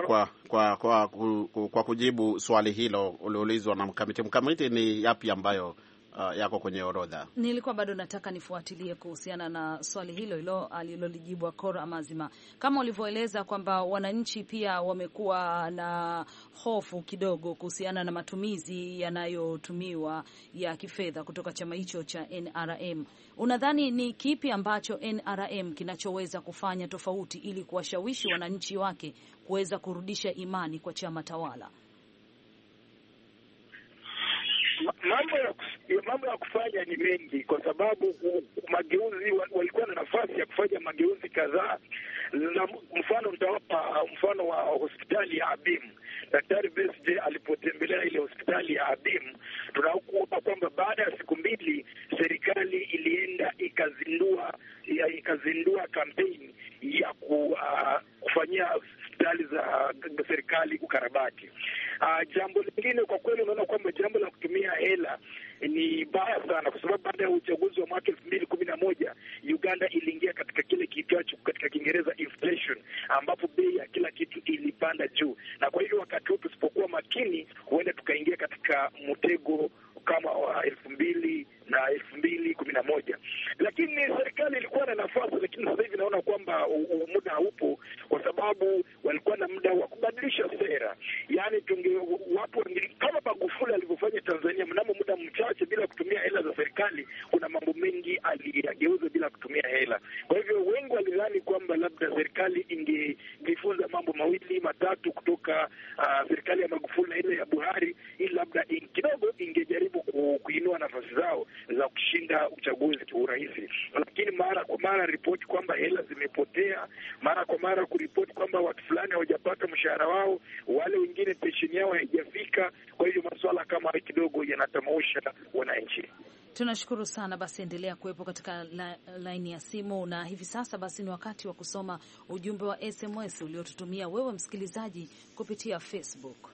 kwa kwa, kwa kujibu swali hilo uliulizwa na Mkamiti. Mkamiti, ni yapi ambayo Uh, yako kwenye orodha? Nilikuwa bado nataka nifuatilie kuhusiana na swali hilo hilo alilolijibu Akor Amazima, kama ulivyoeleza kwamba wananchi pia wamekuwa na hofu kidogo kuhusiana na matumizi yanayotumiwa ya kifedha kutoka chama hicho cha N R M. Unadhani ni kipi ambacho N R M kinachoweza kufanya tofauti ili kuwashawishi wananchi wake kuweza kurudisha imani kwa chama tawala? Mambo ya mambo ya kufanya ni mengi, kwa sababu mageuzi, walikuwa na nafasi ya kufanya mageuzi kadhaa. Na mfano nitawapa mfano wa hospitali ya Abim. Daktari Besigye alipotembelea ile hospitali ya Abim, tunakuta kwamba baada ya siku mbili serikali ilienda ikazindua ikazindua kampeni ya ku, uh, kufanyia hospitali za serikali ukarabati. Uh, jambo lingine kwa kweli unaona kwamba jambo la kutumia hela ni baya sana, kwa sababu baada ya uchaguzi wa mwaka elfu mbili kumi na moja Uganda iliingia katika kile kiitwacho katika Kiingereza inflation, ambapo bei ya kila kitu ilipanda juu, na kwa hivyo wakati huu tusipokuwa makini huenda tukaingia katika mtego kama wa elfu mbili na elfu mbili kumi na moja. Lakini serikali ilikuwa na nafasi, lakini sasa hivi naona kwamba muda haupo, kwa sababu walikuwa na muda wa kubadilisha sera. Yaani tunge watu wengine kama Magufuli alivyofanya Tanzania mnamo muda mchache bila kutumia hela za serikali, kuna mambo mengi aliyageuza bila kutumia hela. Kwa hivyo wengi walidhani kwamba labda serikali ingejifunza mambo mawili matatu kutoka uh, serikali ya Magufuli na ile ya Buhari, ili labda in, kidogo ingejaribu ku, kuinua nafasi zao za kushinda uchaguzi kwa urahisi. Lakini mara kwa mara ripoti kwamba hela zimepotea, mara kwa mara kuripoti kwamba watu fulani hawajapata mshahara wao, wale wengine pensheni yao haijafika. Kwa hivyo masuala kama haya kidogo yanatamausha wananchi. Tunashukuru sana. Basi endelea kuwepo katika laini ya simu, na hivi sasa basi ni wakati wa kusoma ujumbe wa S M S uliotutumia wewe msikilizaji kupitia Facebook.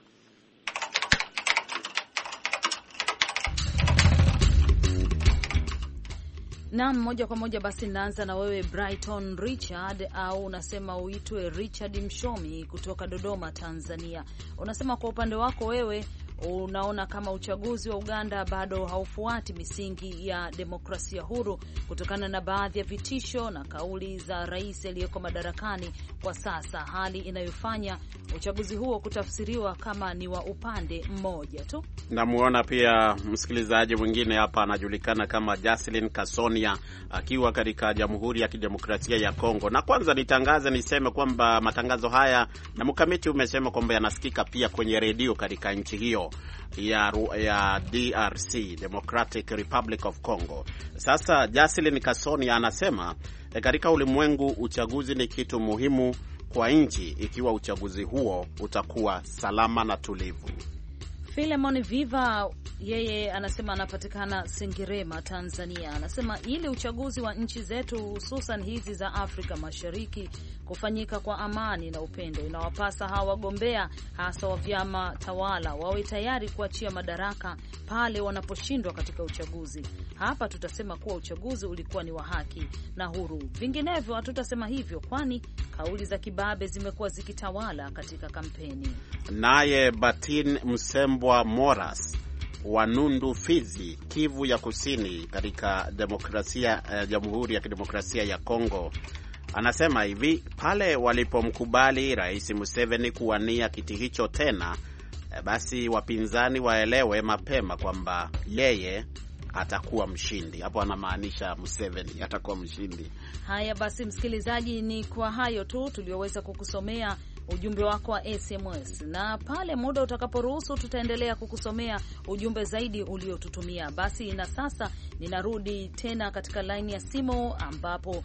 Naam, moja kwa moja basi naanza na wewe Brighton Richard, au unasema uitwe Richard Mshomi kutoka Dodoma, Tanzania. Unasema kwa upande wako wewe unaona kama uchaguzi wa Uganda bado haufuati misingi ya demokrasia huru kutokana na baadhi ya vitisho na kauli za rais aliyeko madarakani kwa sasa, hali inayofanya uchaguzi huo kutafsiriwa kama ni wa upande mmoja tu. Namuona pia msikilizaji mwingine hapa anajulikana kama Jocelyn Kasonia akiwa katika Jamhuri ya Kidemokrasia ya Kongo. Na kwanza nitangaze niseme kwamba matangazo haya na Mkamiti umesema kwamba yanasikika pia kwenye redio katika nchi hiyo ya, ya D R C, Democratic Republic of Congo. Sasa Jocelyn Kasonia anasema e, katika ulimwengu uchaguzi ni kitu muhimu kwa nchi ikiwa uchaguzi huo utakuwa salama na tulivu. Philemon Viva yeye anasema anapatikana Sengerema, Tanzania. Anasema ili uchaguzi wa nchi zetu hususan hizi za Afrika Mashariki kufanyika kwa amani na upendo, inawapasa hawa wagombea hasa wa vyama tawala wawe tayari kuachia madaraka pale wanaposhindwa katika uchaguzi. Hapa tutasema kuwa uchaguzi ulikuwa ni wa haki na huru. Vinginevyo hatutasema hivyo, kwani kauli za kibabe zimekuwa zikitawala katika kampeni. Naye Batin Msembwa Moras wa Nundu, Fizi, Kivu ya Kusini katika demokrasia eh, Jamhuri ya Kidemokrasia ya Kongo anasema hivi: pale walipomkubali Rais Museveni kuwania kiti hicho tena, eh, basi wapinzani waelewe mapema kwamba yeye atakuwa mshindi. Hapo anamaanisha Museveni atakuwa mshindi. Haya basi msikilizaji, ni kwa hayo tu tulioweza kukusomea ujumbe wako wa S M S, na pale muda utakaporuhusu tutaendelea kukusomea ujumbe zaidi uliotutumia. Basi na sasa ninarudi tena katika line ya simu ambapo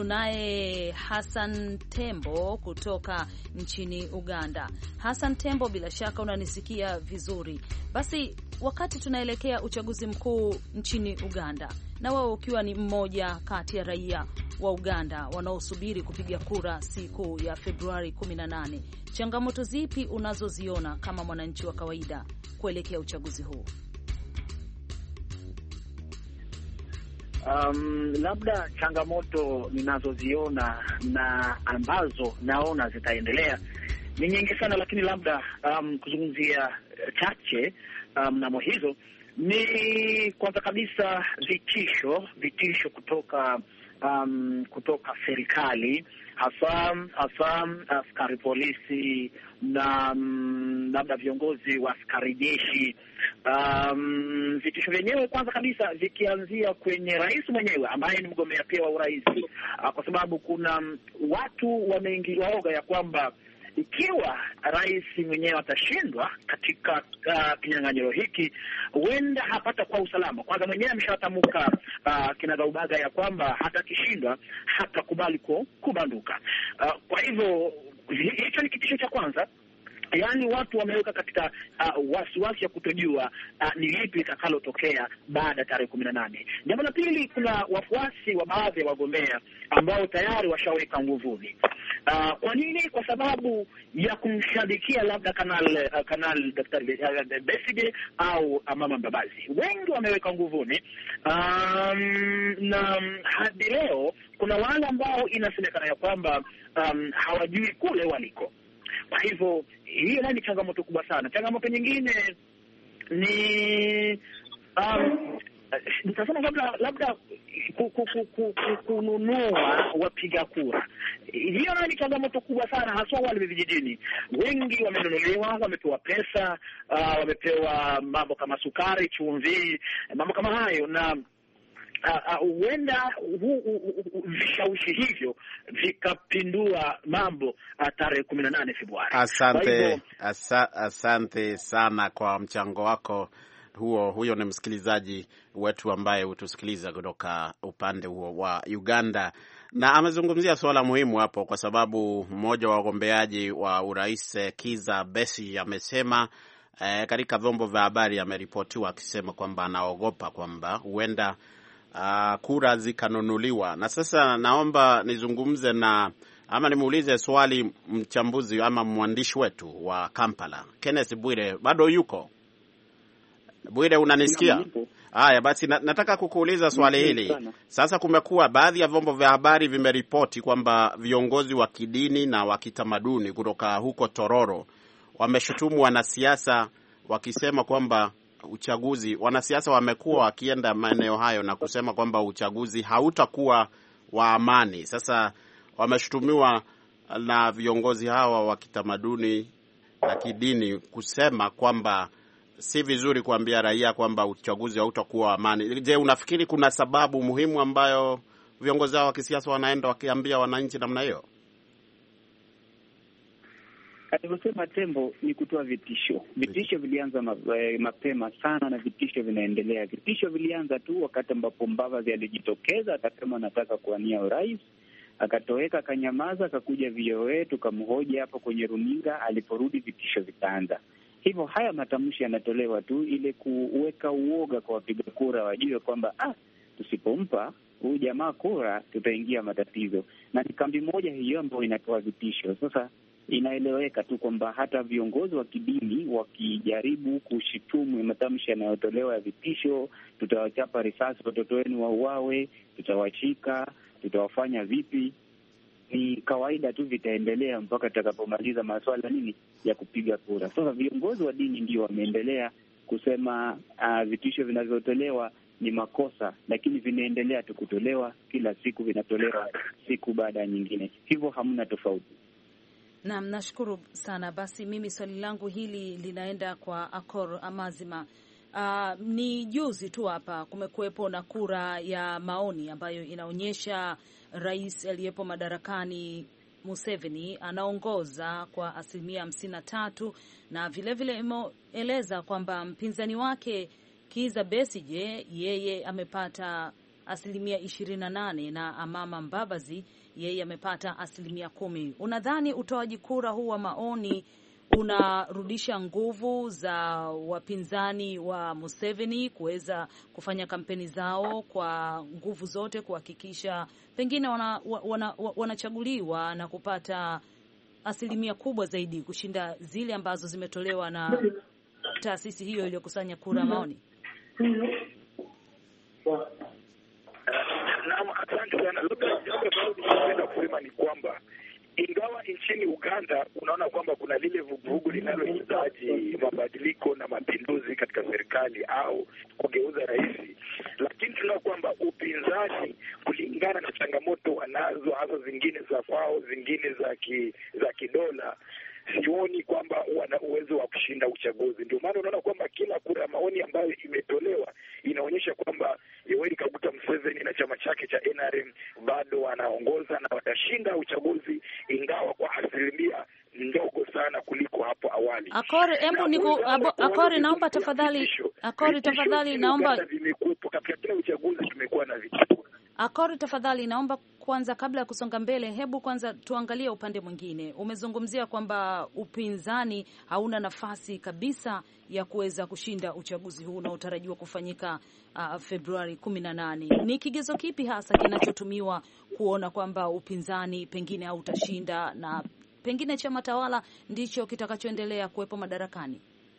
tunaye Hassan Tembo kutoka nchini Uganda. Hassan Tembo, bila shaka unanisikia vizuri. Basi wakati tunaelekea uchaguzi mkuu nchini Uganda, na wewe ukiwa ni mmoja kati ya raia wa Uganda wanaosubiri kupiga kura siku ya Februari kumi na nane, changamoto zipi unazoziona kama mwananchi wa kawaida kuelekea uchaguzi huu? Um, labda changamoto ninazoziona na ambazo naona zitaendelea ni nyingi sana, lakini labda um, kuzungumzia chache mnamo um, hizo ni kwanza kabisa vitisho vitisho kutoka um, kutoka serikali, hasa hasa askari polisi na um, labda viongozi wa askari jeshi. Um, vitisho vyenyewe kwanza kabisa vikianzia kwenye rais mwenyewe ambaye ni mgombea pia wa urais, uh, kwa sababu kuna um, watu wameingiwa oga ya kwamba ikiwa rais mwenyewe atashindwa katika uh, kinyang'anyiro hiki, huenda hapata kwa usalama. Kwanza mwenyewe ameshatamka uh, kinagaubaga ya kwamba hata kishindwa hatakubali kubanduka. Uh, kwa hivyo hicho ni kitisho cha kwanza. Yaani watu wameweka katika uh, wasiwasi ya kutojua uh, ni lipi litakalotokea baada ya tarehe kumi na nane. Jambo la pili, kuna wafuasi wa baadhi ya wagombea ambao tayari washaweka nguvuni. Uh, kwa nini? Kwa sababu ya kumshabikia labda kanal uh, kanal Daktari uh, Besigye au Mama Mbabazi. Wengi wameweka nguvuni. Um, na hadi leo kuna wale ambao inasemekana ya kwamba um, hawajui kule waliko. Kwa hivyo hiyo ni changamoto kubwa sana. Changamoto nyingine ni um, nitasema labda labda kununua wapiga kura. Hiyo ni changamoto kubwa sana, haswa wale vijijini. Wengi wamenunuliwa, wamepewa pesa, uh, wamepewa mambo kama sukari, chumvi, mambo kama hayo, na huenda uh, uh, vishawishi hivyo vikapindua mambo uh, tarehe kumi na nane Februari. Asante, asa, asante sana kwa mchango wako huo. Huyo ni msikilizaji wetu ambaye hutusikiliza kutoka upande huo wa Uganda, na amezungumzia swala muhimu hapo, kwa sababu mmoja wa wagombeaji wa urais Kizza Besigye amesema eh, katika vyombo vya habari ameripotiwa akisema kwamba anaogopa kwamba huenda Uh, kura zikanunuliwa. Na sasa naomba nizungumze na ama nimuulize swali mchambuzi ama mwandishi wetu wa Kampala, Kenneth Bwire. Bado yuko? Bwire, unanisikia? Haya basi, na, nataka kukuuliza swali hili. Sasa kumekuwa baadhi ya vyombo vya habari vimeripoti kwamba viongozi wa kidini na wa kitamaduni kutoka huko Tororo wameshutumu wanasiasa wakisema kwamba uchaguzi, wanasiasa wamekuwa wakienda maeneo hayo na kusema kwamba uchaguzi hautakuwa wa amani. Sasa wameshutumiwa na viongozi hawa wa kitamaduni na kidini kusema kwamba si vizuri kuambia raia kwamba uchaguzi hautakuwa wa amani. Je, unafikiri kuna sababu muhimu ambayo viongozi hao wa kisiasa wanaenda wakiambia wananchi namna hiyo? Alivyosema Tembo ni kutoa vitisho. Vitisho vilianza mapema sana na vitisho vinaendelea. Vitisho vilianza tu wakati ambapo Mbabazi alijitokeza akasema anataka kuwania urais, akatoweka, akanyamaza, akakuja V O A tukamhoja hapo kwenye runinga. Aliporudi vitisho vikaanza. Hivyo haya matamshi yanatolewa tu ile kuweka uoga kwa wapiga kura, wajue kwamba ah, tusipompa huyu jamaa kura tutaingia matatizo. Na ni kambi moja hiyo ambayo inatoa vitisho. Sasa inaeleweka tu kwamba hata viongozi wa kidini wakijaribu kushitumu matamshi yanayotolewa ya vitisho, tutawachapa risasi watoto wenu wauawe, tutawashika, tutawafanya vipi, ni kawaida tu, vitaendelea mpaka tutakapomaliza masuala nini ya kupiga kura. Sasa viongozi wa dini ndio wameendelea kusema uh, vitisho vinavyotolewa ni makosa, lakini vinaendelea tu kutolewa kila siku, vinatolewa siku baada ya nyingine. Hivyo hamna tofauti. Naam, nashukuru sana. Basi mimi swali langu hili linaenda kwa Akor Amazima. Uh, ni juzi tu hapa kumekuwepo na kura ya maoni ambayo inaonyesha rais aliyepo madarakani Museveni anaongoza kwa asilimia hamsini na tatu, na vilevile imeeleza kwamba mpinzani wake Kizza Besigye yeye amepata asilimia ishirini na nane na Amama Mbabazi yeye amepata asilimia kumi. Unadhani utoaji kura huu wa maoni unarudisha nguvu za wapinzani wa Museveni kuweza kufanya kampeni zao kwa nguvu zote kuhakikisha pengine wanachaguliwa wana, wana na kupata asilimia kubwa zaidi kushinda zile ambazo zimetolewa na taasisi hiyo iliyokusanya kura maoni? Naam, asante sana. Labda jambo ambalo ningependa kusema ni kwamba ingawa nchini Uganda unaona kwamba kuna lile vuguvugu linalohitaji mabadiliko na mapinduzi katika serikali au kugeuza rais, lakini tunaona kwamba upinzani, kulingana na changamoto wanazo, hasa zingine za kwao, zingine za ki, za kidola, sioni kwamba wana uwezo wa kushinda uchaguzi. Ndio maana unaona kwamba kila kura maoni ambayo imetolewa inaonyesha kwamba Yoweri Kaguta Museveni na chama chake cha N R M bado wanaongoza na watashinda uchaguzi, ingawa kwa asilimia ndogo sana kuliko hapo awali. Akori, embu niko Akori, naomba tafadhali, Akori tafadhali, naomba vimekuwepo katika kila uchaguzi, tumekuwa na vitisho. Akori, tafadhali naomba kwanza, kabla ya kusonga mbele, hebu kwanza tuangalie upande mwingine. Umezungumzia kwamba upinzani hauna nafasi kabisa ya kuweza kushinda uchaguzi huu unaotarajiwa kufanyika uh, Februari kumi na nane. Ni kigezo kipi hasa kinachotumiwa kuona kwamba upinzani pengine hautashinda na pengine chama tawala ndicho kitakachoendelea kuwepo madarakani?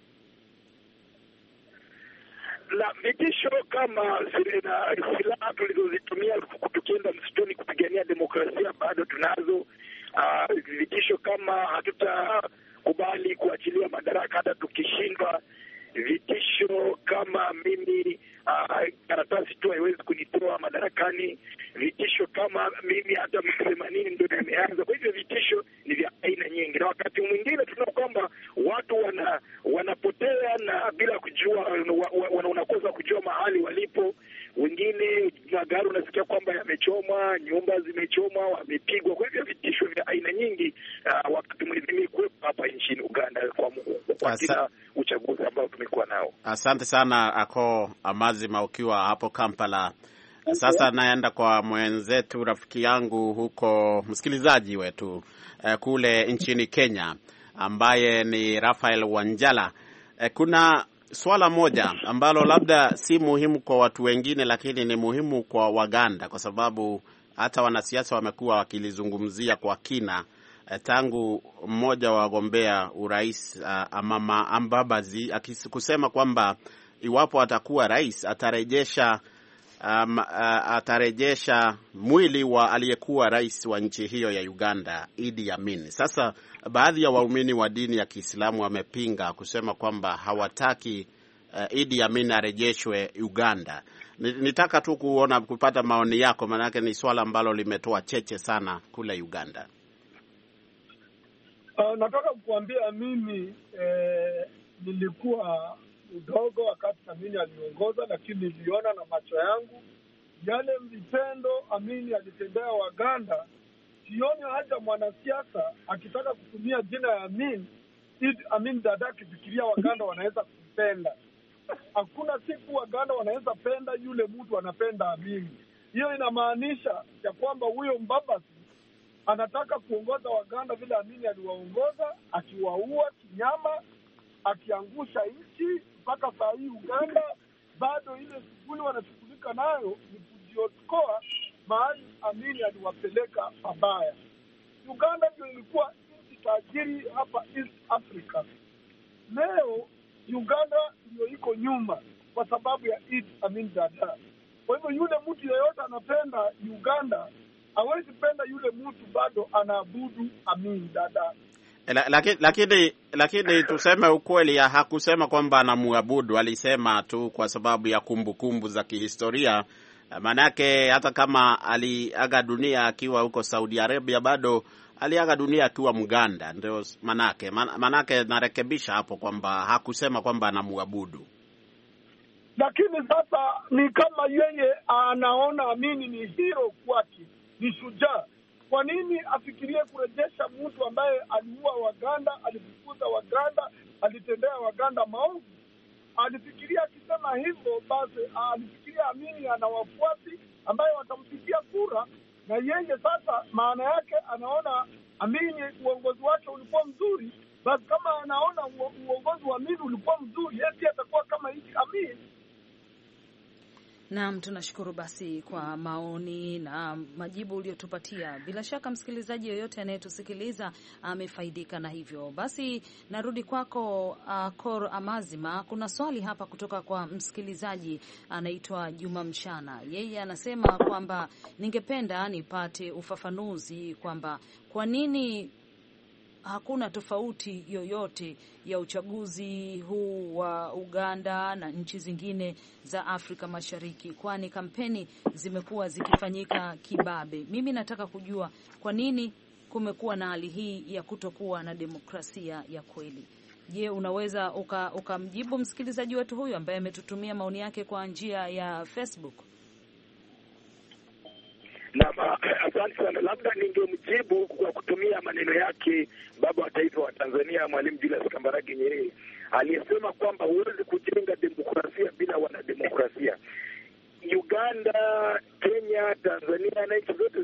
La vitisho kama zile na silaha tulizozitumia tukienda msituni kupigania demokrasia bado tunazo. Uh, vitisho kama hatutakubali kuachilia madaraka hata tukishindwa. Vitisho kama mimi uh, karatasi tu haiwezi kunitoa madarakani. Vitisho kama mimi hata themanini ndio nimeanza. Kwa hivyo vitisho ni vya aina nyingi, na wakati mwingine tunaona kwamba watu wana wanapotea na bila kujua, wana unakosa kujua mahali walipo. Wengine magari unasikia kwamba yamechomwa, nyumba zimechomwa, wamepigwa. Kwa hivyo vitisho vya aina nyingi uh, wakati mwingine kuwepo hapa nchini Uganda kwa, kwa kila uchaguzi ambao tumekuwa nao. Asante sana Ako Amazima ukiwa hapo Kampala. Sasa naenda kwa mwenzetu, rafiki yangu huko, msikilizaji wetu eh, kule nchini Kenya, ambaye ni Rafael Wanjala. Eh, kuna swala moja ambalo labda si muhimu kwa watu wengine, lakini ni muhimu kwa Waganda, kwa sababu hata wanasiasa wamekuwa wakilizungumzia kwa kina eh, tangu mmoja wa wagombea urais uh, Amama Ambabazi akikusema kwamba iwapo atakuwa rais atarejesha Um, uh, atarejesha mwili wa aliyekuwa rais wa nchi hiyo ya Uganda, Idi Amin. Sasa baadhi ya waumini wa dini ya Kiislamu wamepinga kusema kwamba hawataki uh, Idi Amin arejeshwe Uganda. Nitaka tu kuona kupata maoni yako, maana ni swala ambalo limetoa cheche sana kule Uganda. Uh, nataka kukuambia mimi eh, nilikuwa udogo wakati Amini aliongoza, lakini niliona na macho yangu yale vitendo Amini alitendea Waganda. Sioni haja mwanasiasa akitaka kutumia jina ya Amin Idi Amin Dada akifikiria Waganda wanaweza kumpenda. Hakuna siku Waganda wanaweza penda yule mtu anapenda Amini. Hiyo inamaanisha ya kwamba huyo Mbabazi anataka kuongoza Waganda vile Amini aliwaongoza, akiwaua kinyama, akiangusha nchi. Mpaka saa hii Uganda bado ile shughuli wanashughulika nayo ni kujiokoa mahali Amini aliwapeleka pabaya. Uganda ndio ilikuwa nchi tajiri hapa East Africa. Leo Uganda ndio iko nyuma kwa sababu ya Idi Amin Dada. Kwa hivyo yule mtu yeyote anapenda Uganda hawezi penda yule mtu bado anaabudu Amin Dada. Lakini lakini lakini tuseme ukweli, hakusema kwamba anamuabudu, alisema tu kwa sababu ya kumbukumbu kumbu za kihistoria. Manake hata kama aliaga dunia akiwa huko Saudi Arabia, bado aliaga dunia akiwa Mganda. Ndio manake manake narekebisha hapo kwamba hakusema kwamba anamuabudu. Lakini sasa ni kama yeye anaona Amini ni hero kwake, ni shujaa. Kwa nini afikirie kurejesha mtu ambaye aliua Waganda, alifukuza Waganda, alitendea Waganda maovu? Alifikiria akisema hivyo, basi alifikiria Amini ana wafuasi ambaye watampigia kura, na yeye sasa maana yake anaona Amini uongozi wake ulikuwa mzuri. Basi kama anaona uongozi wa Amini ulikuwa mzuri, yeye atakuwa kama hivi Amini. Naam, tunashukuru basi kwa maoni na majibu uliotupatia. Bila shaka msikilizaji yoyote anayetusikiliza amefaidika na hivyo. Basi narudi kwako uh, Kor Amazima. Kuna swali hapa kutoka kwa msikilizaji anaitwa Juma Mshana. Yeye anasema kwamba ningependa nipate ufafanuzi kwamba kwa nini hakuna tofauti yoyote ya uchaguzi huu wa Uganda na nchi zingine za Afrika Mashariki, kwani kampeni zimekuwa zikifanyika kibabe. Mimi nataka kujua kwa nini kumekuwa na hali hii ya kutokuwa na demokrasia ya kweli. Je, unaweza ukamjibu uka msikilizaji wetu huyu ambaye ametutumia maoni yake kwa njia ya Facebook? Na asante sana. Labda ningemjibu kwa kutumia maneno yake baba wa taifa wa Tanzania Mwalimu Julius Kambarage Nyerere aliyesema kwamba huwezi kujenga demokrasia bila wanademokrasia. Uganda, Kenya, Tanzania na nchi zote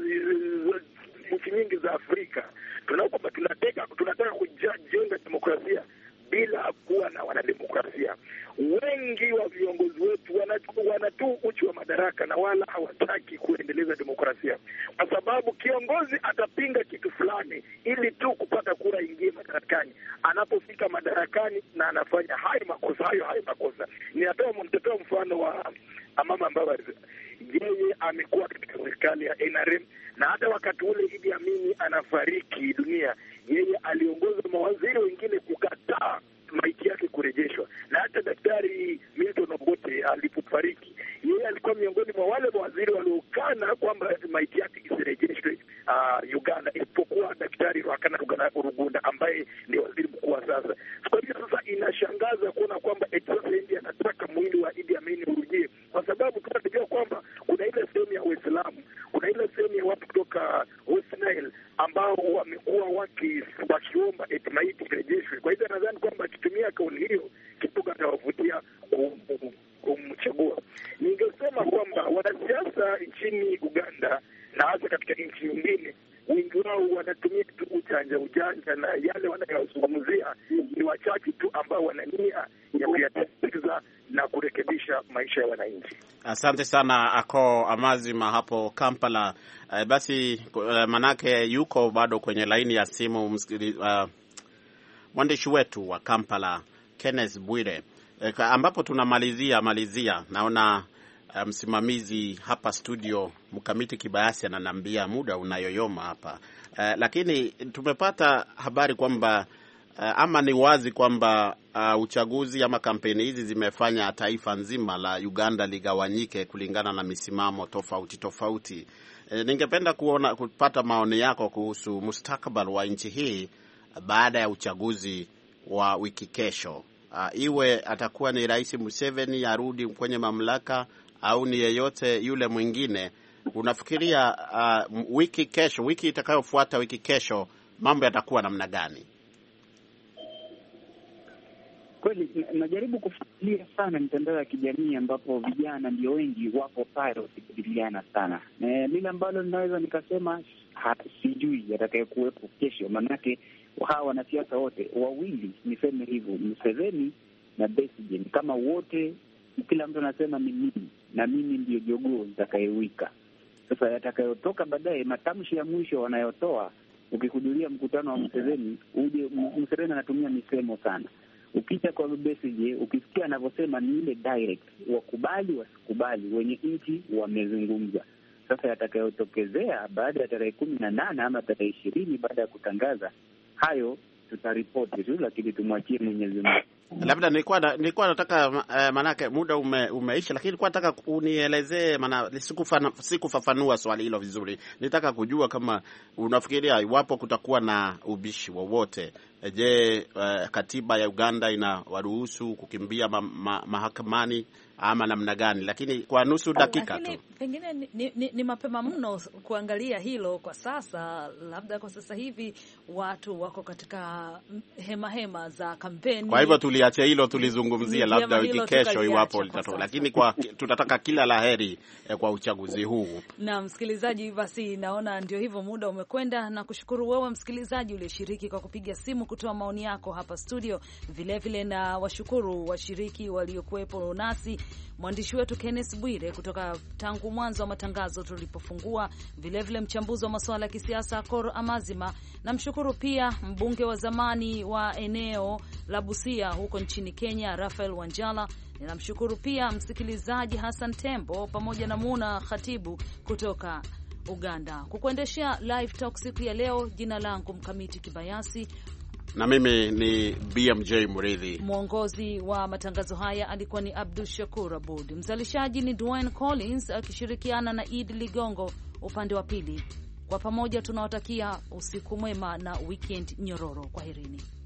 nchi nyingi za Afrika tunaona kwamba tunataka tunataka kujenga demokrasia bila kuwa na wanademokrasia. Wengi wa viongozi wetu wana tu uchu wa madaraka na wala hawataki kuendeleza demokrasia, kwa sababu kiongozi atapinga kitu fulani ili tu kupata kura ingie madarakani. Anapofika madarakani na anafanya hayo makosa hayo hayo makosa. Ninatoa mtoto mfano wa Amama Mbabazi. Yeye amekuwa katika serikali ya N R M na hata wakati ule Idi Amin anafariki dunia, yeye aliongoza mawaziri wengine kukataa maiti yake kurejeshwa. Na hata Daktari Milton Obote alipofariki, yeye alikuwa miongoni mwa wale mawaziri waliokana kwamba maiti yake isirejeshwe uh, Uganda, isipokuwa Daktari Rwakana Rugunda ambaye ni waziri mkuu wa sasa. Kwa hivyo sasa inashangaza kuona kwamba sasa India anataka mwili wa Idi Amin urudie, kwa sababu tunajua kwamba kuna ile sehemu ya Uislamu, kuna ile sehemu ya watu kutoka West Nile ambao wamekuwa wakiomba eti maiti irejeshwe. Kwa hivyo nadhani kwamba akitumia kauli hiyo kidogo atawavutia kumchagua. Ningesema kwamba wanasiasa nchini Uganda na hasa katika nchi nyingine, wengi wao wanatumia tu ujanja ujanja, na yale wanayozungumzia ni wachache tu ambao wana nia ya kuyatekeleza na kurekebisha maisha ya wananchi. Asante sana Ako Amazima hapo Kampala. Uh, basi uh, manake yuko bado kwenye laini ya simu uh, mwandishi wetu wa Kampala Kenneth Bwire, uh, ambapo tunamalizia malizia naona uh, msimamizi hapa studio Mkamiti Kibayasi ananiambia muda unayoyoma hapa, uh, lakini tumepata habari kwamba Uh, ama ni wazi kwamba uh, uchaguzi ama kampeni hizi zimefanya taifa nzima la Uganda ligawanyike kulingana na misimamo tofauti tofauti. Uh, ningependa kuona kupata maoni yako kuhusu mustakabali wa nchi hii baada ya uchaguzi wa wiki kesho. Uh, iwe atakuwa ni Rais Museveni arudi kwenye mamlaka au ni yeyote yule mwingine. Unafikiria uh, wiki kesho, wiki itakayofuata wiki kesho, mambo yatakuwa namna gani? Kweli najaribu kufuatilia sana mitandao ya kijamii ambapo vijana ndio wengi wapo pale wakijadiliana sana. E, lile ambalo ninaweza nikasema sijui yatakayekuwepo kesho, manake hawa wanasiasa wote wawili, niseme hivyo, Museveni na Besigye, kama wote kila mtu anasema ni mimi na mimi ndio jogoo nitakayewika. Sasa yatakayotoka baadaye, matamshi ya mwisho wanayotoa, ukihudhuria mkutano wa Museveni, uje Museveni anatumia misemo sana. Ukija kwa Besigye, ukisikia anavyosema ni ile direct, wakubali wasikubali, wenye nchi wamezungumza. Sasa yatakayotokezea baada ya tarehe kumi na nane ama tarehe ishirini baada ya kutangaza hayo, tutaripoti tu, lakini tumwachie Mwenyezi Mungu. Labda nilikuwa nilikuwa nataka uh, manake muda ume, umeisha, lakini nilikuwa nataka unielezee, maana sikufafanua swali hilo vizuri. Nitaka kujua kama unafikiria iwapo kutakuwa na ubishi wowote, je, uh, katiba ya Uganda inawaruhusu kukimbia ma, ma, mahakamani ama namna gani? Lakini kwa nusu dakika tu. Pengine ni, ni, ni, ni mapema mno kuangalia hilo kwa sasa. Labda kwa sasa hivi watu wako katika hema hema za kampeni. Kwa hivyo tuliache hilo, tulizungumzia labda wiki kesho iwapo litatoka. Lakini kwa tunataka kila laheri eh, kwa uchaguzi huu. Na msikilizaji, basi naona ndio hivyo, muda umekwenda, na kushukuru wewe msikilizaji uliyeshiriki kwa kupiga simu kutoa maoni yako hapa studio. Vilevile vile na washukuru washiriki waliokuwepo nasi, mwandishi wetu Kenneth Bwire kutoka tangu mwanzo wa matangazo tulipofungua, vilevile vile mchambuzi wa masuala ya kisiasa Kor Amazima, na mshukuru pia mbunge wa zamani wa eneo la Busia huko nchini Kenya Rafael Wanjala. Ninamshukuru pia msikilizaji Hassan Tembo pamoja na Muna Khatibu kutoka Uganda kukuendeshea live talk siku ya leo. Jina langu Mkamiti Kibayasi na mimi ni B M J Muridhi. Mwongozi wa matangazo haya alikuwa ni Abdul Shakur Abud. Mzalishaji ni Dwayne Collins akishirikiana na Ed Ligongo upande wa pili. Kwa pamoja tunawatakia usiku mwema na weekend nyororo. Kwaherini.